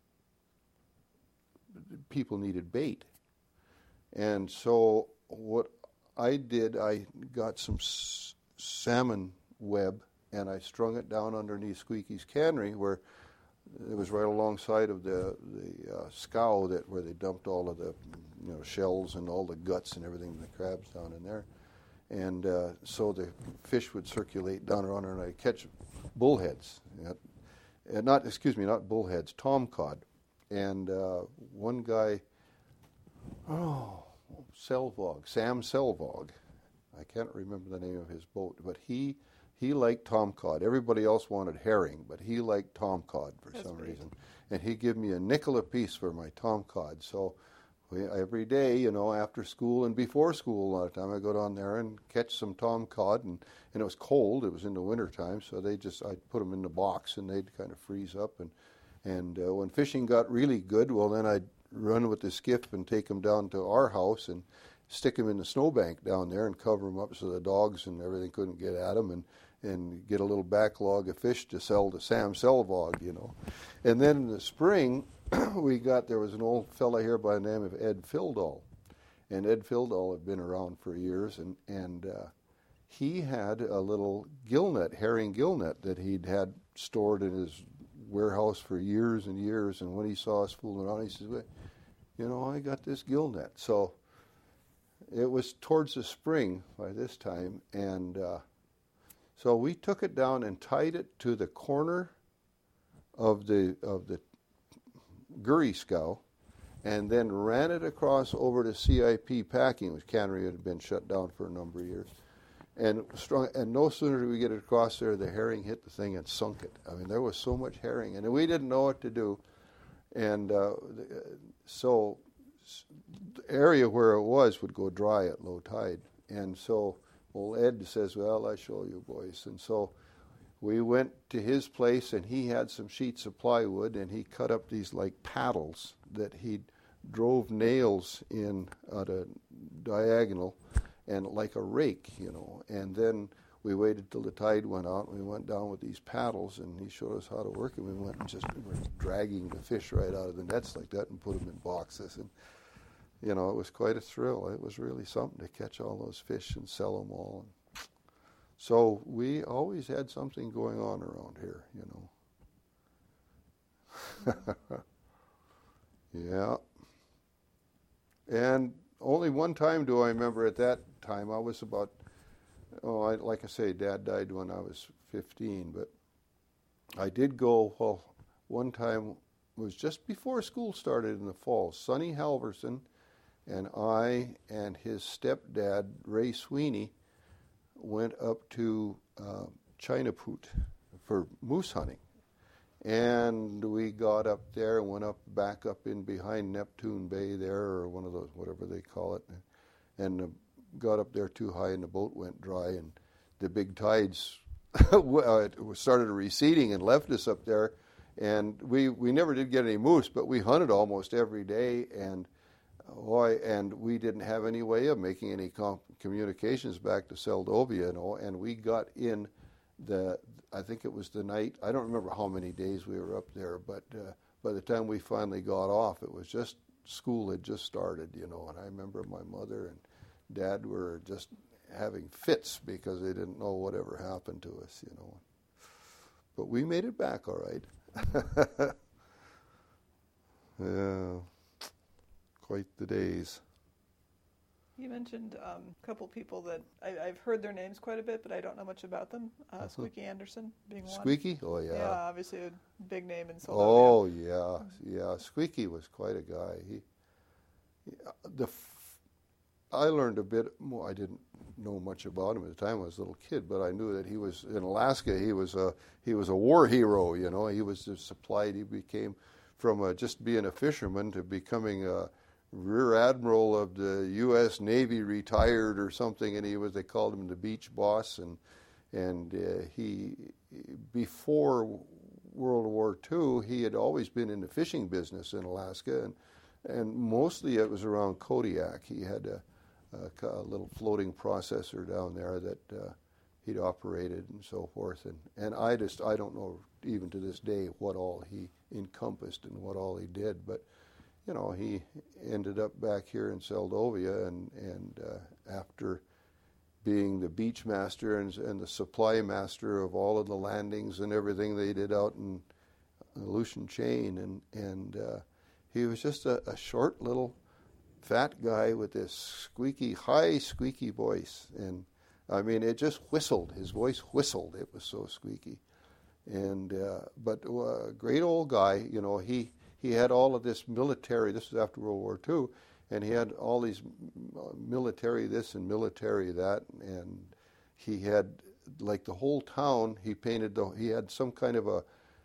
people needed bait. And so what I did, I got some s- salmon web, and I strung it down underneath Squeaky's cannery, where it was right alongside of the the uh, scow that where they dumped all of the you know shells and all the guts and everything, the crabs down in there. And uh, so the fish would circulate down around there, and I'd catch bullheads. Uh, not excuse me, not bullheads, tomcod. And uh, one guy. Oh, Selvog, Sam Selvog. I can't remember the name of his boat, but he he liked tomcod. Everybody else wanted herring, but he liked tomcod for That's some great. reason. And he gave me a nickel a piece for my tomcod. So we, every day, you know, after school and before school, a lot of time, I go down there and catch some tomcod. And, and it was cold. It was in the wintertime, so they just I'd put them in the box, and they'd kind of freeze up. And, and uh, when fishing got really good, well, then I'd run with the skiff and take them down to our house and stick them in the snowbank down there and cover them up so the dogs and everything couldn't get at them, and, and get a little backlog of fish to sell to Sam Selvog, you know. And then in the spring, we got, there was an old fella here by the name of Ed Fildall. And Ed Fildall had been around for years, and, and uh, he had a little gillnet, herring gillnet, that he'd had stored in his warehouse for years and years. And when he saw us fooling around, he says, well, you know, I got this gill net. So it was towards the spring by this time, and uh, so we took it down and tied it to the corner of the of the Gurry scow, and then ran it across over to C I P Packing, which cannery had been shut down for a number of years. And strong, and no sooner did we get it across there, the herring hit the thing and sunk it. I mean, there was so much herring, and we didn't know what to do. And uh, so the area where it was would go dry at low tide. And so old Ed says, well, I show you boys. And so we went to his place, and he had some sheets of plywood, and he cut up these like paddles that he drove nails in at a diagonal, and like a rake, you know. And then we waited till the tide went out, and we went down with these paddles, and he showed us how to work, and we went and just we were dragging the fish right out of the nets like that and put them in boxes. And, you know, it was quite a thrill. It was really something to catch all those fish and sell them all. So we always had something going on around here, you know. Yeah. And only one time do I remember at that time, I was about, oh, I, like I say, Dad died when I was fifteen, but I did go, well, one time was just before school started in the fall. Sonny Halverson and I and his stepdad, Ray Sweeney, went up to uh, Chinapoot for moose hunting. And we got up there and went up back up in behind Neptune Bay there, or one of those, whatever they call it, and uh, got up there too high, and the boat went dry, and the big tides started receding and left us up there. And we, we never did get any moose, but we hunted almost every day, and boy, and we didn't have any way of making any com- communications back to Seldovia, you know, and we got in the, I think it was the night, I don't remember how many days we were up there, but uh, by the time we finally got off, it was just, school had just started, you know, and I remember my mother and Dad were just having fits because they didn't know whatever happened to us, you know. But we made it back all right. Yeah, quite the days. You mentioned um, a couple people that I, I've heard their names quite a bit, but I don't know much about them. Uh, Uh-huh. Squeaky Anderson being one. Squeaky? Oh, yeah. Yeah, obviously a big name in Seldovia. Oh, yeah. Yeah, Squeaky was quite a guy. He, the, f- I learned a bit more. I didn't know much about him at the time. I was a little kid, but I knew that he was in Alaska. He was a he was a war hero. You know, he was just supplied. He became from uh, just being a fisherman to becoming a rear admiral of the U S Navy, retired or something. And he was they called him the beach boss. And and uh, he before World War Two, he had always been in the fishing business in Alaska, and and mostly it was around Kodiak. He had a A, a little floating processor down there that uh, he'd operated and so forth. And, and I just, I don't know even to this day what all he encompassed and what all he did. But, you know, he ended up back here in Seldovia, and, and uh, after being the beach master and, and the supply master of all of the landings and everything they did out in Aleutian Chain. And, and uh, he was just a, a short little fat guy with this squeaky, high squeaky voice. And I mean, it just whistled. His voice whistled. It was so squeaky. And, uh, but a uh, great old guy, you know, he, he had all of this military, this was after World War Two, and he had all these military this and military that, and he had, like the whole town, he painted, the, he had some kind of a,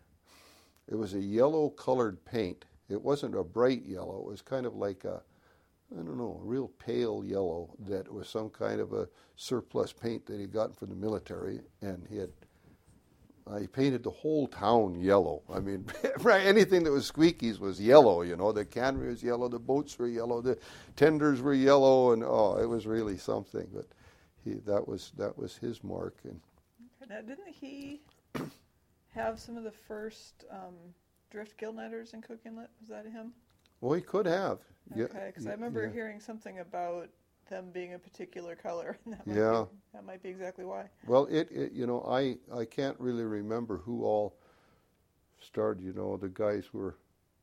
it was a yellow colored paint. It wasn't a bright yellow. It was kind of like a, I don't know, a real pale yellow that was some kind of a surplus paint that he'd gotten from the military, and he had, uh, he painted the whole town yellow. I mean, anything that was Squeaky's was yellow, you know. The cannery was yellow, the boats were yellow, the tenders were yellow, and oh, it was really something. But he, that was that was his mark. And now, didn't he have some of the first um, drift gill netters in Cook Inlet? Was that him? Well, he could have. Okay, because yeah, I remember yeah. hearing something about them being a particular color, and that might Yeah. be, that might be exactly why. Well, it, it you know, I, I can't really remember who all started, you know, the guys were,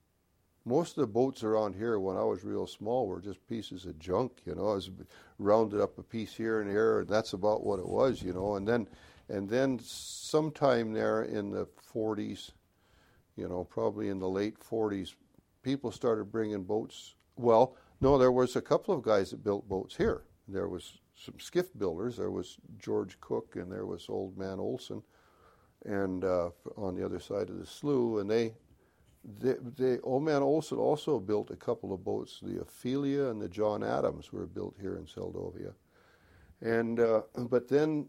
most of the boats around here when I was real small were just pieces of junk, you know. I was rounded up a piece here and there, and that's about what it was, you know. And then, and then sometime there in the forties, you know, probably in the late forties, people started bringing boats. Well, no, there was a couple of guys that built boats here. There was some skiff builders. There was George Cook, and there was Old Man Olson, and uh, on the other side of the slough. And they, they, they, Old Man Olson also built a couple of boats. The Ophelia and the John Adams were built here in Seldovia. And uh, but then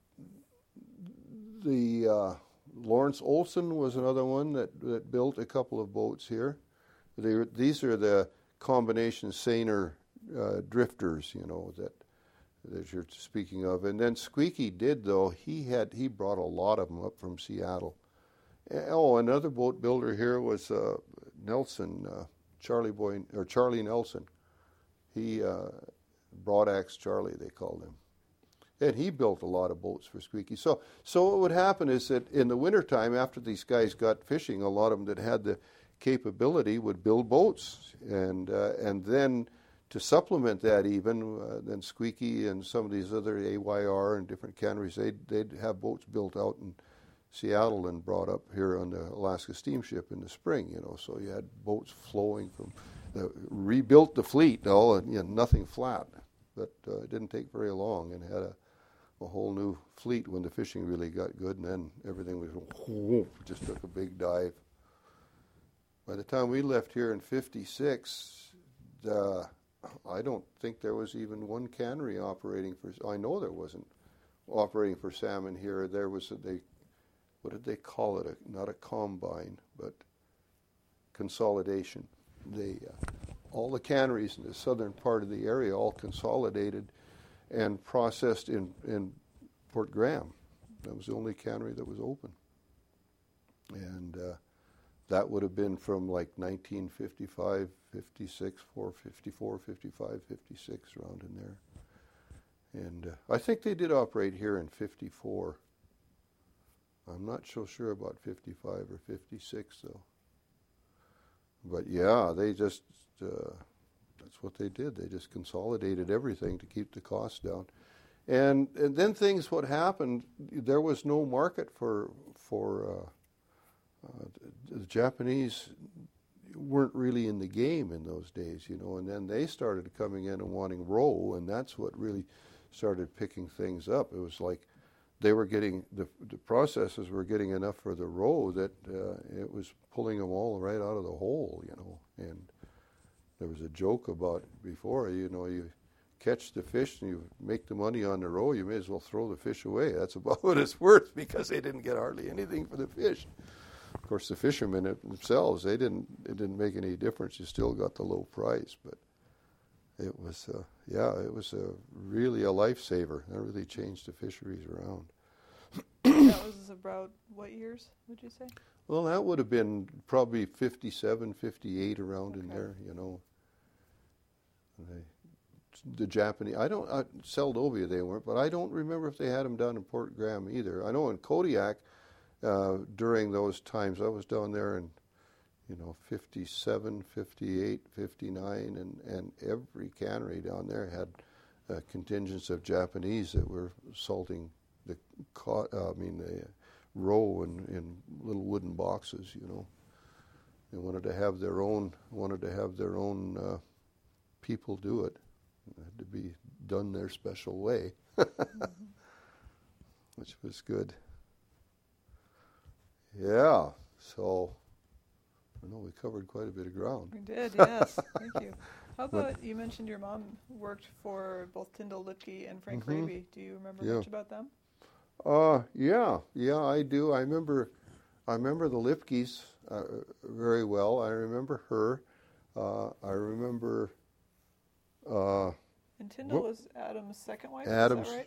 the uh, Lawrence Olson was another one that, that built a couple of boats here. They, these are the combination seiner uh, drifters, you know, that that you're speaking of. And then Squeaky did, though, he had he brought a lot of them up from Seattle. Oh, another boat builder here was uh, Nelson, uh, Charlie Boy, or Charlie Nelson. He, uh, Broadaxe Charlie, they called him. And he built a lot of boats for Squeaky. So, so what would happen is that in the wintertime, after these guys got fishing, a lot of them that had the capability would build boats, and uh, and then to supplement that, even uh, then Squeaky and some of these other A Y R and different canneries, they'd they'd have boats built out in Seattle and brought up here on the Alaska steamship in the spring, you know. So you had boats flowing from, the, rebuilt the fleet, all and you know, nothing flat, but uh, it didn't take very long, and had a, a whole new fleet when the fishing really got good, and then everything was whoop, just took a big dive. By the time we left here in fifty-six, uh, I don't think there was even one cannery operating for, I know there wasn't operating for salmon here. There was, a, they, what did they call it? A, not a combine, but consolidation. They, uh, all the canneries in the southern part of the area all consolidated and processed in, in Port Graham. That was the only cannery that was open. And uh, that would have been from like nineteen fifty-five, fifty-six, fifty-four, fifty-five, fifty-six, around in there. And uh, I think they did operate here in fifty-four. I'm not so sure about fifty-five or fifty-six, though. But yeah, they just, uh, that's what they did. They just consolidated everything to keep the costs down. And and then things, what happened, there was no market for, for uh, uh, the Japanese weren't really in the game in those days, you know, and then they started coming in and wanting roe, and that's what really started picking things up. It was like they were getting, the, the processors were getting enough for the roe that uh, it was pulling them all right out of the hole, you know. And there was a joke about before, you know, you catch the fish and you make the money on the roe, you may as well throw the fish away. That's about what it's worth, because they didn't get hardly anything for the fish. Of course, the fishermen themselves, they didn't, it didn't make any difference. You still got the low price, but it was, uh, yeah, it was a, really a lifesaver. That really changed the fisheries around. That was about what years, would you say? Well, that would have been probably fifty-seven, fifty-eight, around Okay. in there, you know. They, the Japanese, I don't, uh, Seldovia they weren't, but I don't remember if they had them down in Port Graham either. I know in Kodiak, uh, during those times, I was down there in, you know, fifty-seven, fifty-eight, fifty-nine, and, and every cannery down there had uh, contingents of Japanese that were salting the, co- uh, I mean, the roe in, in little wooden boxes, you know. They wanted to have their own, wanted to have their own uh, people do it. It had to be done their special way, mm-hmm. which was good. Yeah, so I know we covered quite a bit of ground. We did, yes. Thank you. How about, you mentioned your mom worked for both Tyndall Lipke and Frank mm-hmm. Raby. Do you remember yeah. much about them? Uh, yeah, yeah, I do. I remember, I remember the Lipkes uh, very well. I remember her. Uh, I remember. Uh, and Tyndall whoop, was Adam's second wife. Adam's, is that right?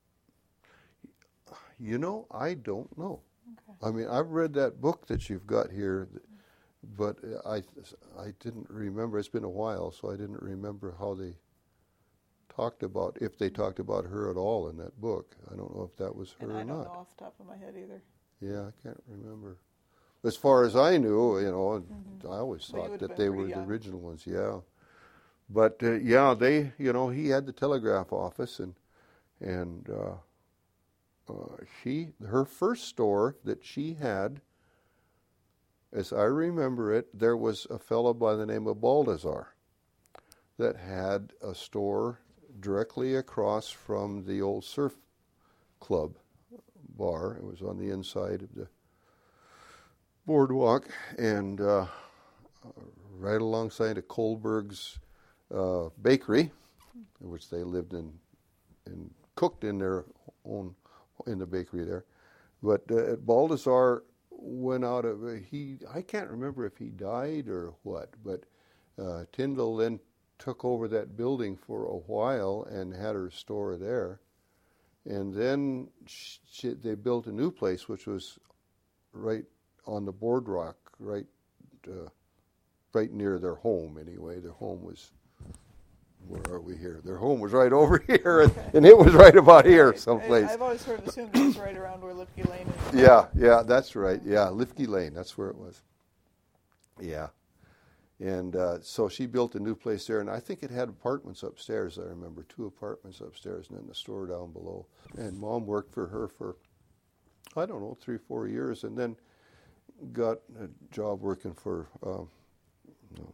You know, I don't know. Okay. I mean, I've read that book that you've got here, but I, I didn't remember. It's been a while, so I didn't remember how they talked about, if they talked about her at all in that book. I don't know if that was her and or I don't not. know off the top of my head either. Yeah, I can't remember. As far as I knew, you know, mm-hmm. I always Well, thought that been they were young. the original ones. Yeah, but uh, yeah, they, you know, he had the telegraph office, and and uh, uh, she, her first store that she had, as I remember it, there was a fellow by the name of Baldassar that had a store directly across from the old surf club bar. It was on the inside of the boardwalk, and uh, right alongside of Kohlberg's uh, bakery, which they lived in and cooked in their own in the bakery there. But uh, Baldassar went out of he. I can't remember if he died or what, but uh, Tyndall then took over that building for a while and had her store there. And then she, they built a new place, which was right on the boardwalk, right, uh, right near their home. Anyway, their home was. Where are we here? Their home was right over here, and, and it was right about here, someplace. I, I've always sort of assumed it was right around where Lipke Lane is. Yeah, yeah, that's right. Yeah, Lipke Lane, that's where it was. Yeah. And uh, so she built a new place there, and I think it had apartments upstairs, I remember, two apartments upstairs, and then the store down below. And Mom worked for her for, I don't know, three, four years, and then got a job working for um, no,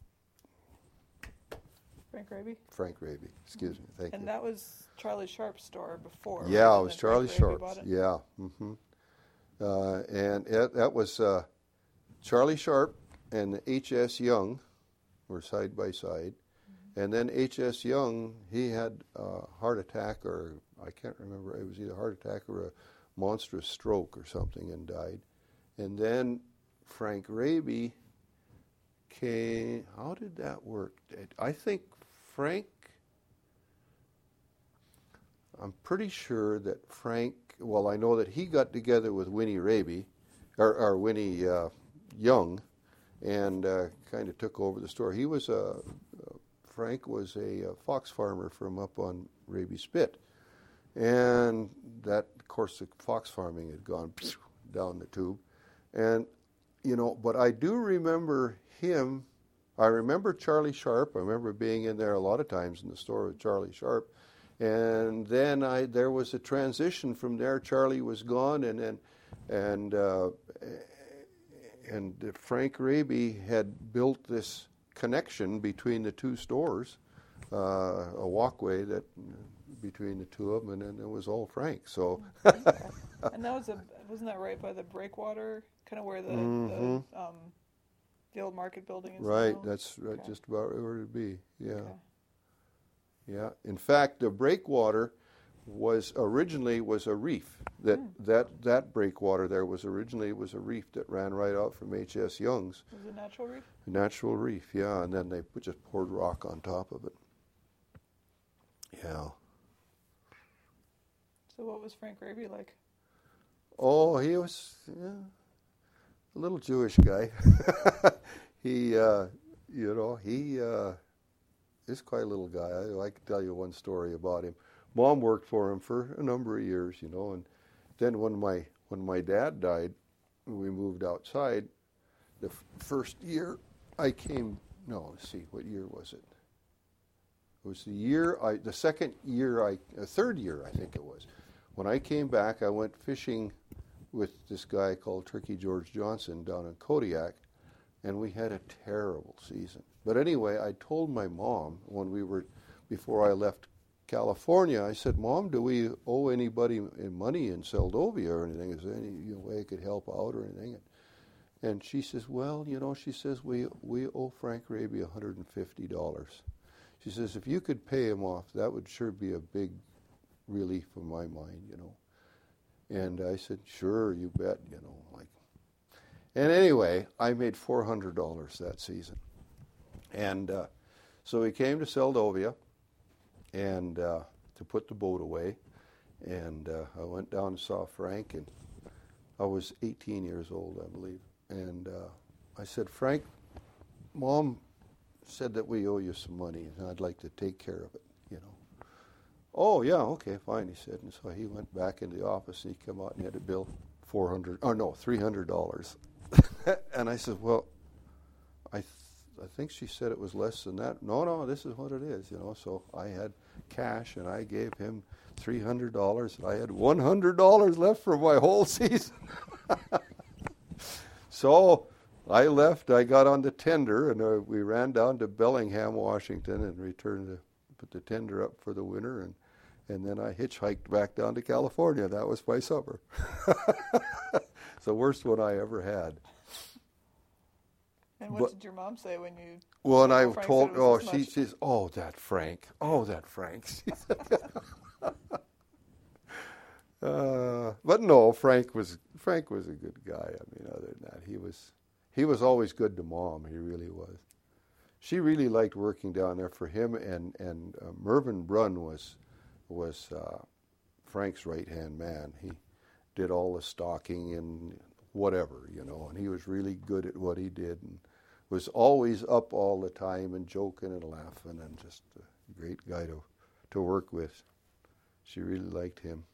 Frank Raby? Frank Raby, excuse me, thank and you. And that was Charlie Sharp's store before. Yeah, right? it was Charlie Sharp's, yeah. Mm-hmm. Uh, and it, that was uh, Charlie Sharp and H S. Young were side by side. Mm-hmm. And then H S. Young, he had a heart attack, or I can't remember, it was either a heart attack or a monstrous stroke or something, and died. And then Frank Raby came, how did that work? I think Frank, I'm pretty sure that Frank, well, I know that he got together with Winnie Raby, or, or Winnie uh, Young, and uh, kind of took over the store. He was a, uh, Frank was a, a fox farmer from up on Raby Spit. And that, of course, the fox farming had gone down the tube. And, you know, but I do remember him I remember Charlie Sharp. I remember being in there a lot of times in the store with Charlie Sharp. And then I there was a transition from there. Charlie was gone, and and and, uh, and Frank Raby had built this connection between the two stores, uh, a walkway that between the two of them, and then it was all Frank. So. And that was a wasn't that right by the breakwater, kind of where the mm-hmm. the, um, the old market building is right, now? that's right, okay. just about where it'd be. Yeah. Okay. Yeah. In fact, the breakwater was originally was a reef. That mm. that that breakwater there was originally was a reef that ran right out from H S Young's. Was it a natural reef? A natural reef, yeah. And then they put, just poured rock on top of it. Yeah. So what was Frank Raby like? Oh, he was yeah, a little Jewish guy. he, uh, you know, he. Uh, He's quite a little guy. I, I can tell you one story about him. Mom worked for him for a number of years, you know, and then when my when my dad died, we moved outside. The f- first year I came, no, let's see, what year was it? It was the year I, the second year I, the third year I think it was. When I came back, I went fishing with this guy called Tricky George Johnson down in Kodiak, and we had a terrible season. But anyway, I told my mom when we were, before I left California, I said, Mom, do we owe anybody money in Seldovia or anything? Is there any you know, way I could help out or anything? And she says, well, you know, she says, we we owe Frank Raby one hundred fifty dollars. She says, if you could pay him off, that would sure be a big relief in my mind, you know. And I said, sure, you bet, you know. like. And anyway, I made four hundred dollars that season. And uh, so we came to Seldovia and uh, to put the boat away. And uh, I went down and saw Frank, and I was eighteen years old, I believe. And uh, I said, Frank, Mom said that we owe you some money, and I'd like to take care of it, you know. Oh, yeah, okay, fine, he said. And so he went back in the office, and he came out and he had a bill, four hundred dollars, or no, three hundred dollars. And I said, well, I th- I think she said it was less than that. No, no, this is what it is, you know. So I had cash, and I gave him three hundred dollars, and I had one hundred dollars left for my whole season. So I left. I got on the tender, and uh, we ran down to Bellingham, Washington, and returned to put the tender up for the winter, and and then I hitchhiked back down to California. That was my summer. It's the worst one I ever had. And what but, did your mom say when you... Well, and I Frank told, oh, she much? says, oh, that Frank. Oh, that Frank. uh, but no, Frank was Frank was a good guy. I mean, other than that, he was he was always good to Mom. He really was. She really liked working down there for him, and and uh, Mervyn Brunn was was uh, Frank's right hand man. He did all the stocking and whatever, you know, and he was really good at what he did, and was always up all the time and joking and laughing, and just a great guy to to work with. She really liked him.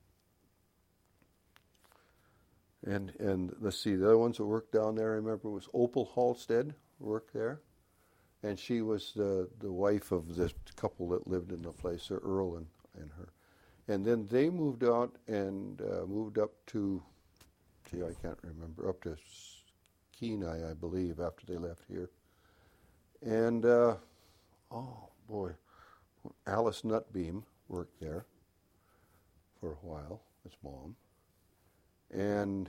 And and let's see, the other ones that worked down there, I remember, was Opal Halstead worked there, and she was the the wife of the couple that lived in the place, Earl and, and her. And then they moved out and uh, moved up to, gee, I can't remember, up to Kenai, I believe, after they left here. And, uh, oh, boy, Alice Nutbeam worked there for a while, as Mom. And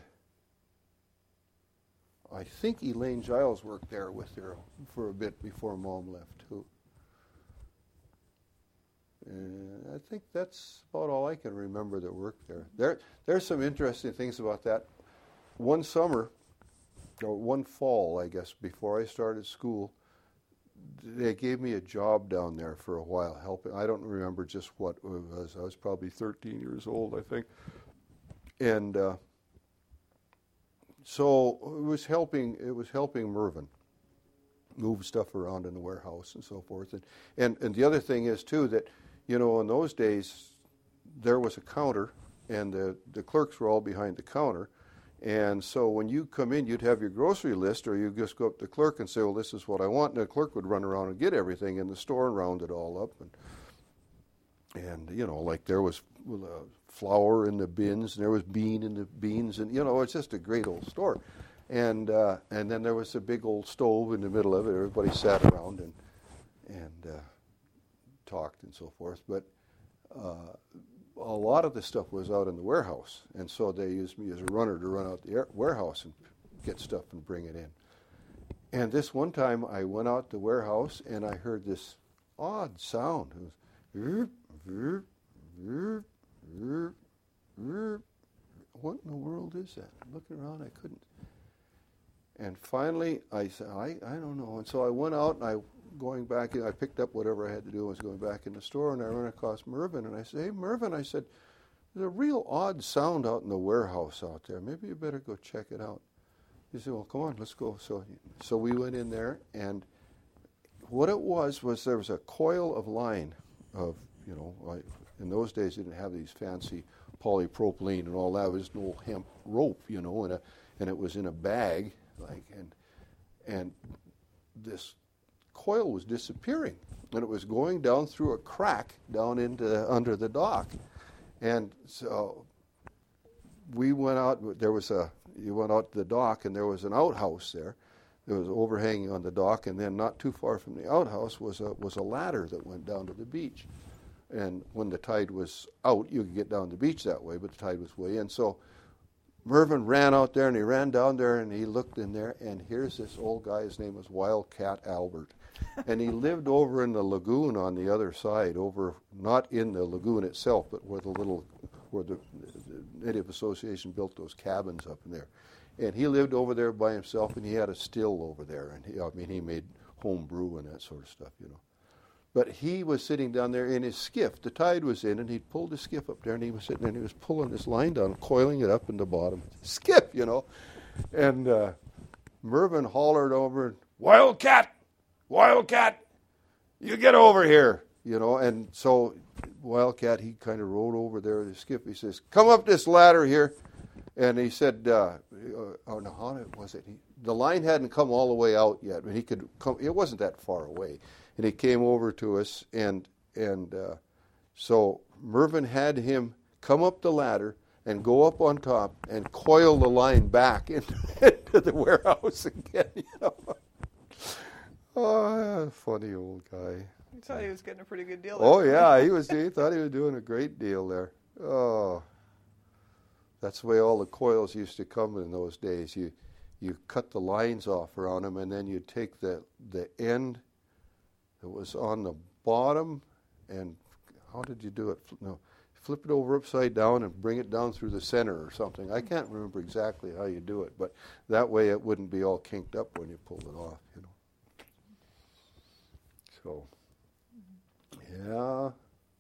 I think Elaine Giles worked there with her for a bit before Mom left, too. And I think that's about all I can remember that worked there. There, there's some interesting things about that. One summer, or one fall, I guess, before I started school, they gave me a job down there for a while, helping. I don't remember just what it was. I was probably thirteen years old, I think. And uh, so it was helping. It was helping Mervyn move stuff around in the warehouse and so forth. And and and the other thing is too that, you know, in those days there was a counter, and the the clerks were all behind the counter, And so when you come in, you'd have your grocery list, or you just go up to the clerk and say, well, this is what I want. And the clerk would run around and get everything in the store and round it all up. And, and you know, like there was uh, flour in the bins, and there was bean in the beans. And, you know, it's just a great old store. And uh, and then there was a big old stove in the middle of it. Everybody sat around and, and uh, talked and so forth. But uh, a lot of the stuff was out in the warehouse, and so they used me as a runner to run out the air- warehouse and get stuff and bring it in. And this one time I went out the warehouse and I heard this odd sound. It was, "Vroom, vroom, vroom, vroom." What in the world is that? Looking around, I couldn't. And finally I said, I, I don't know. And so I went out and I going back in, I picked up whatever I had to do. I was going back in the store, and I ran across Mervyn, and I said, hey, Mervyn, I said, there's a real odd sound out in the warehouse out there. Maybe you better go check it out. He said, well, come on, let's go. So, so we went in there, and what it was was there was a coil of line of, you know, like in those days they didn't have these fancy polypropylene and all that. It was no hemp rope, you know, and, a, and it was in a bag, like, and and this coil was disappearing, and it was going down through a crack down into under the dock. And so we went out. There was a you went out to the dock, and there was an outhouse there. There was overhanging on the dock, and then not too far from the outhouse was a was a ladder that went down to the beach. And when the tide was out, you could get down the beach that way, but the tide was way in. So Mervyn ran out there, and he ran down there, and he looked in there, and here's this old guy. His name was Wildcat Albert. And he lived over in the lagoon on the other side, over not in the lagoon itself, but where the little, where the, the Native Association built those cabins up in there. And he lived over there by himself, and he had a still over there. And he, I mean, he made home brew and that sort of stuff, you know. But he was sitting down there in his skiff. The tide was in, and he'd pulled his skiff up there, and he was sitting there, and he was pulling this line down, coiling it up in the bottom. Skiff, you know. And uh, Mervyn hollered over, Wildcat! Wildcat, you get over here, you know. And so Wildcat, he kind of rode over there with his skiff. He says, come up this ladder here. And he said, uh, oh, no, how was it? He, the line hadn't come all the way out yet, but he could come. It wasn't that far away. And he came over to us, and and uh, so Mervyn had him come up the ladder and go up on top and coil the line back into, into the warehouse again, you know. Oh, funny old guy. You thought he was getting a pretty good deal there. Oh, yeah, he was. He thought he was doing a great deal there. Oh, that's the way all the coils used to come in those days. You you cut the lines off around them, and then you take the the end that was on the bottom, and how did you do it? No, flip it over upside down and bring it down through the center or something. I can't remember exactly how you do it, but that way it wouldn't be all kinked up when you pulled it off, you know. So,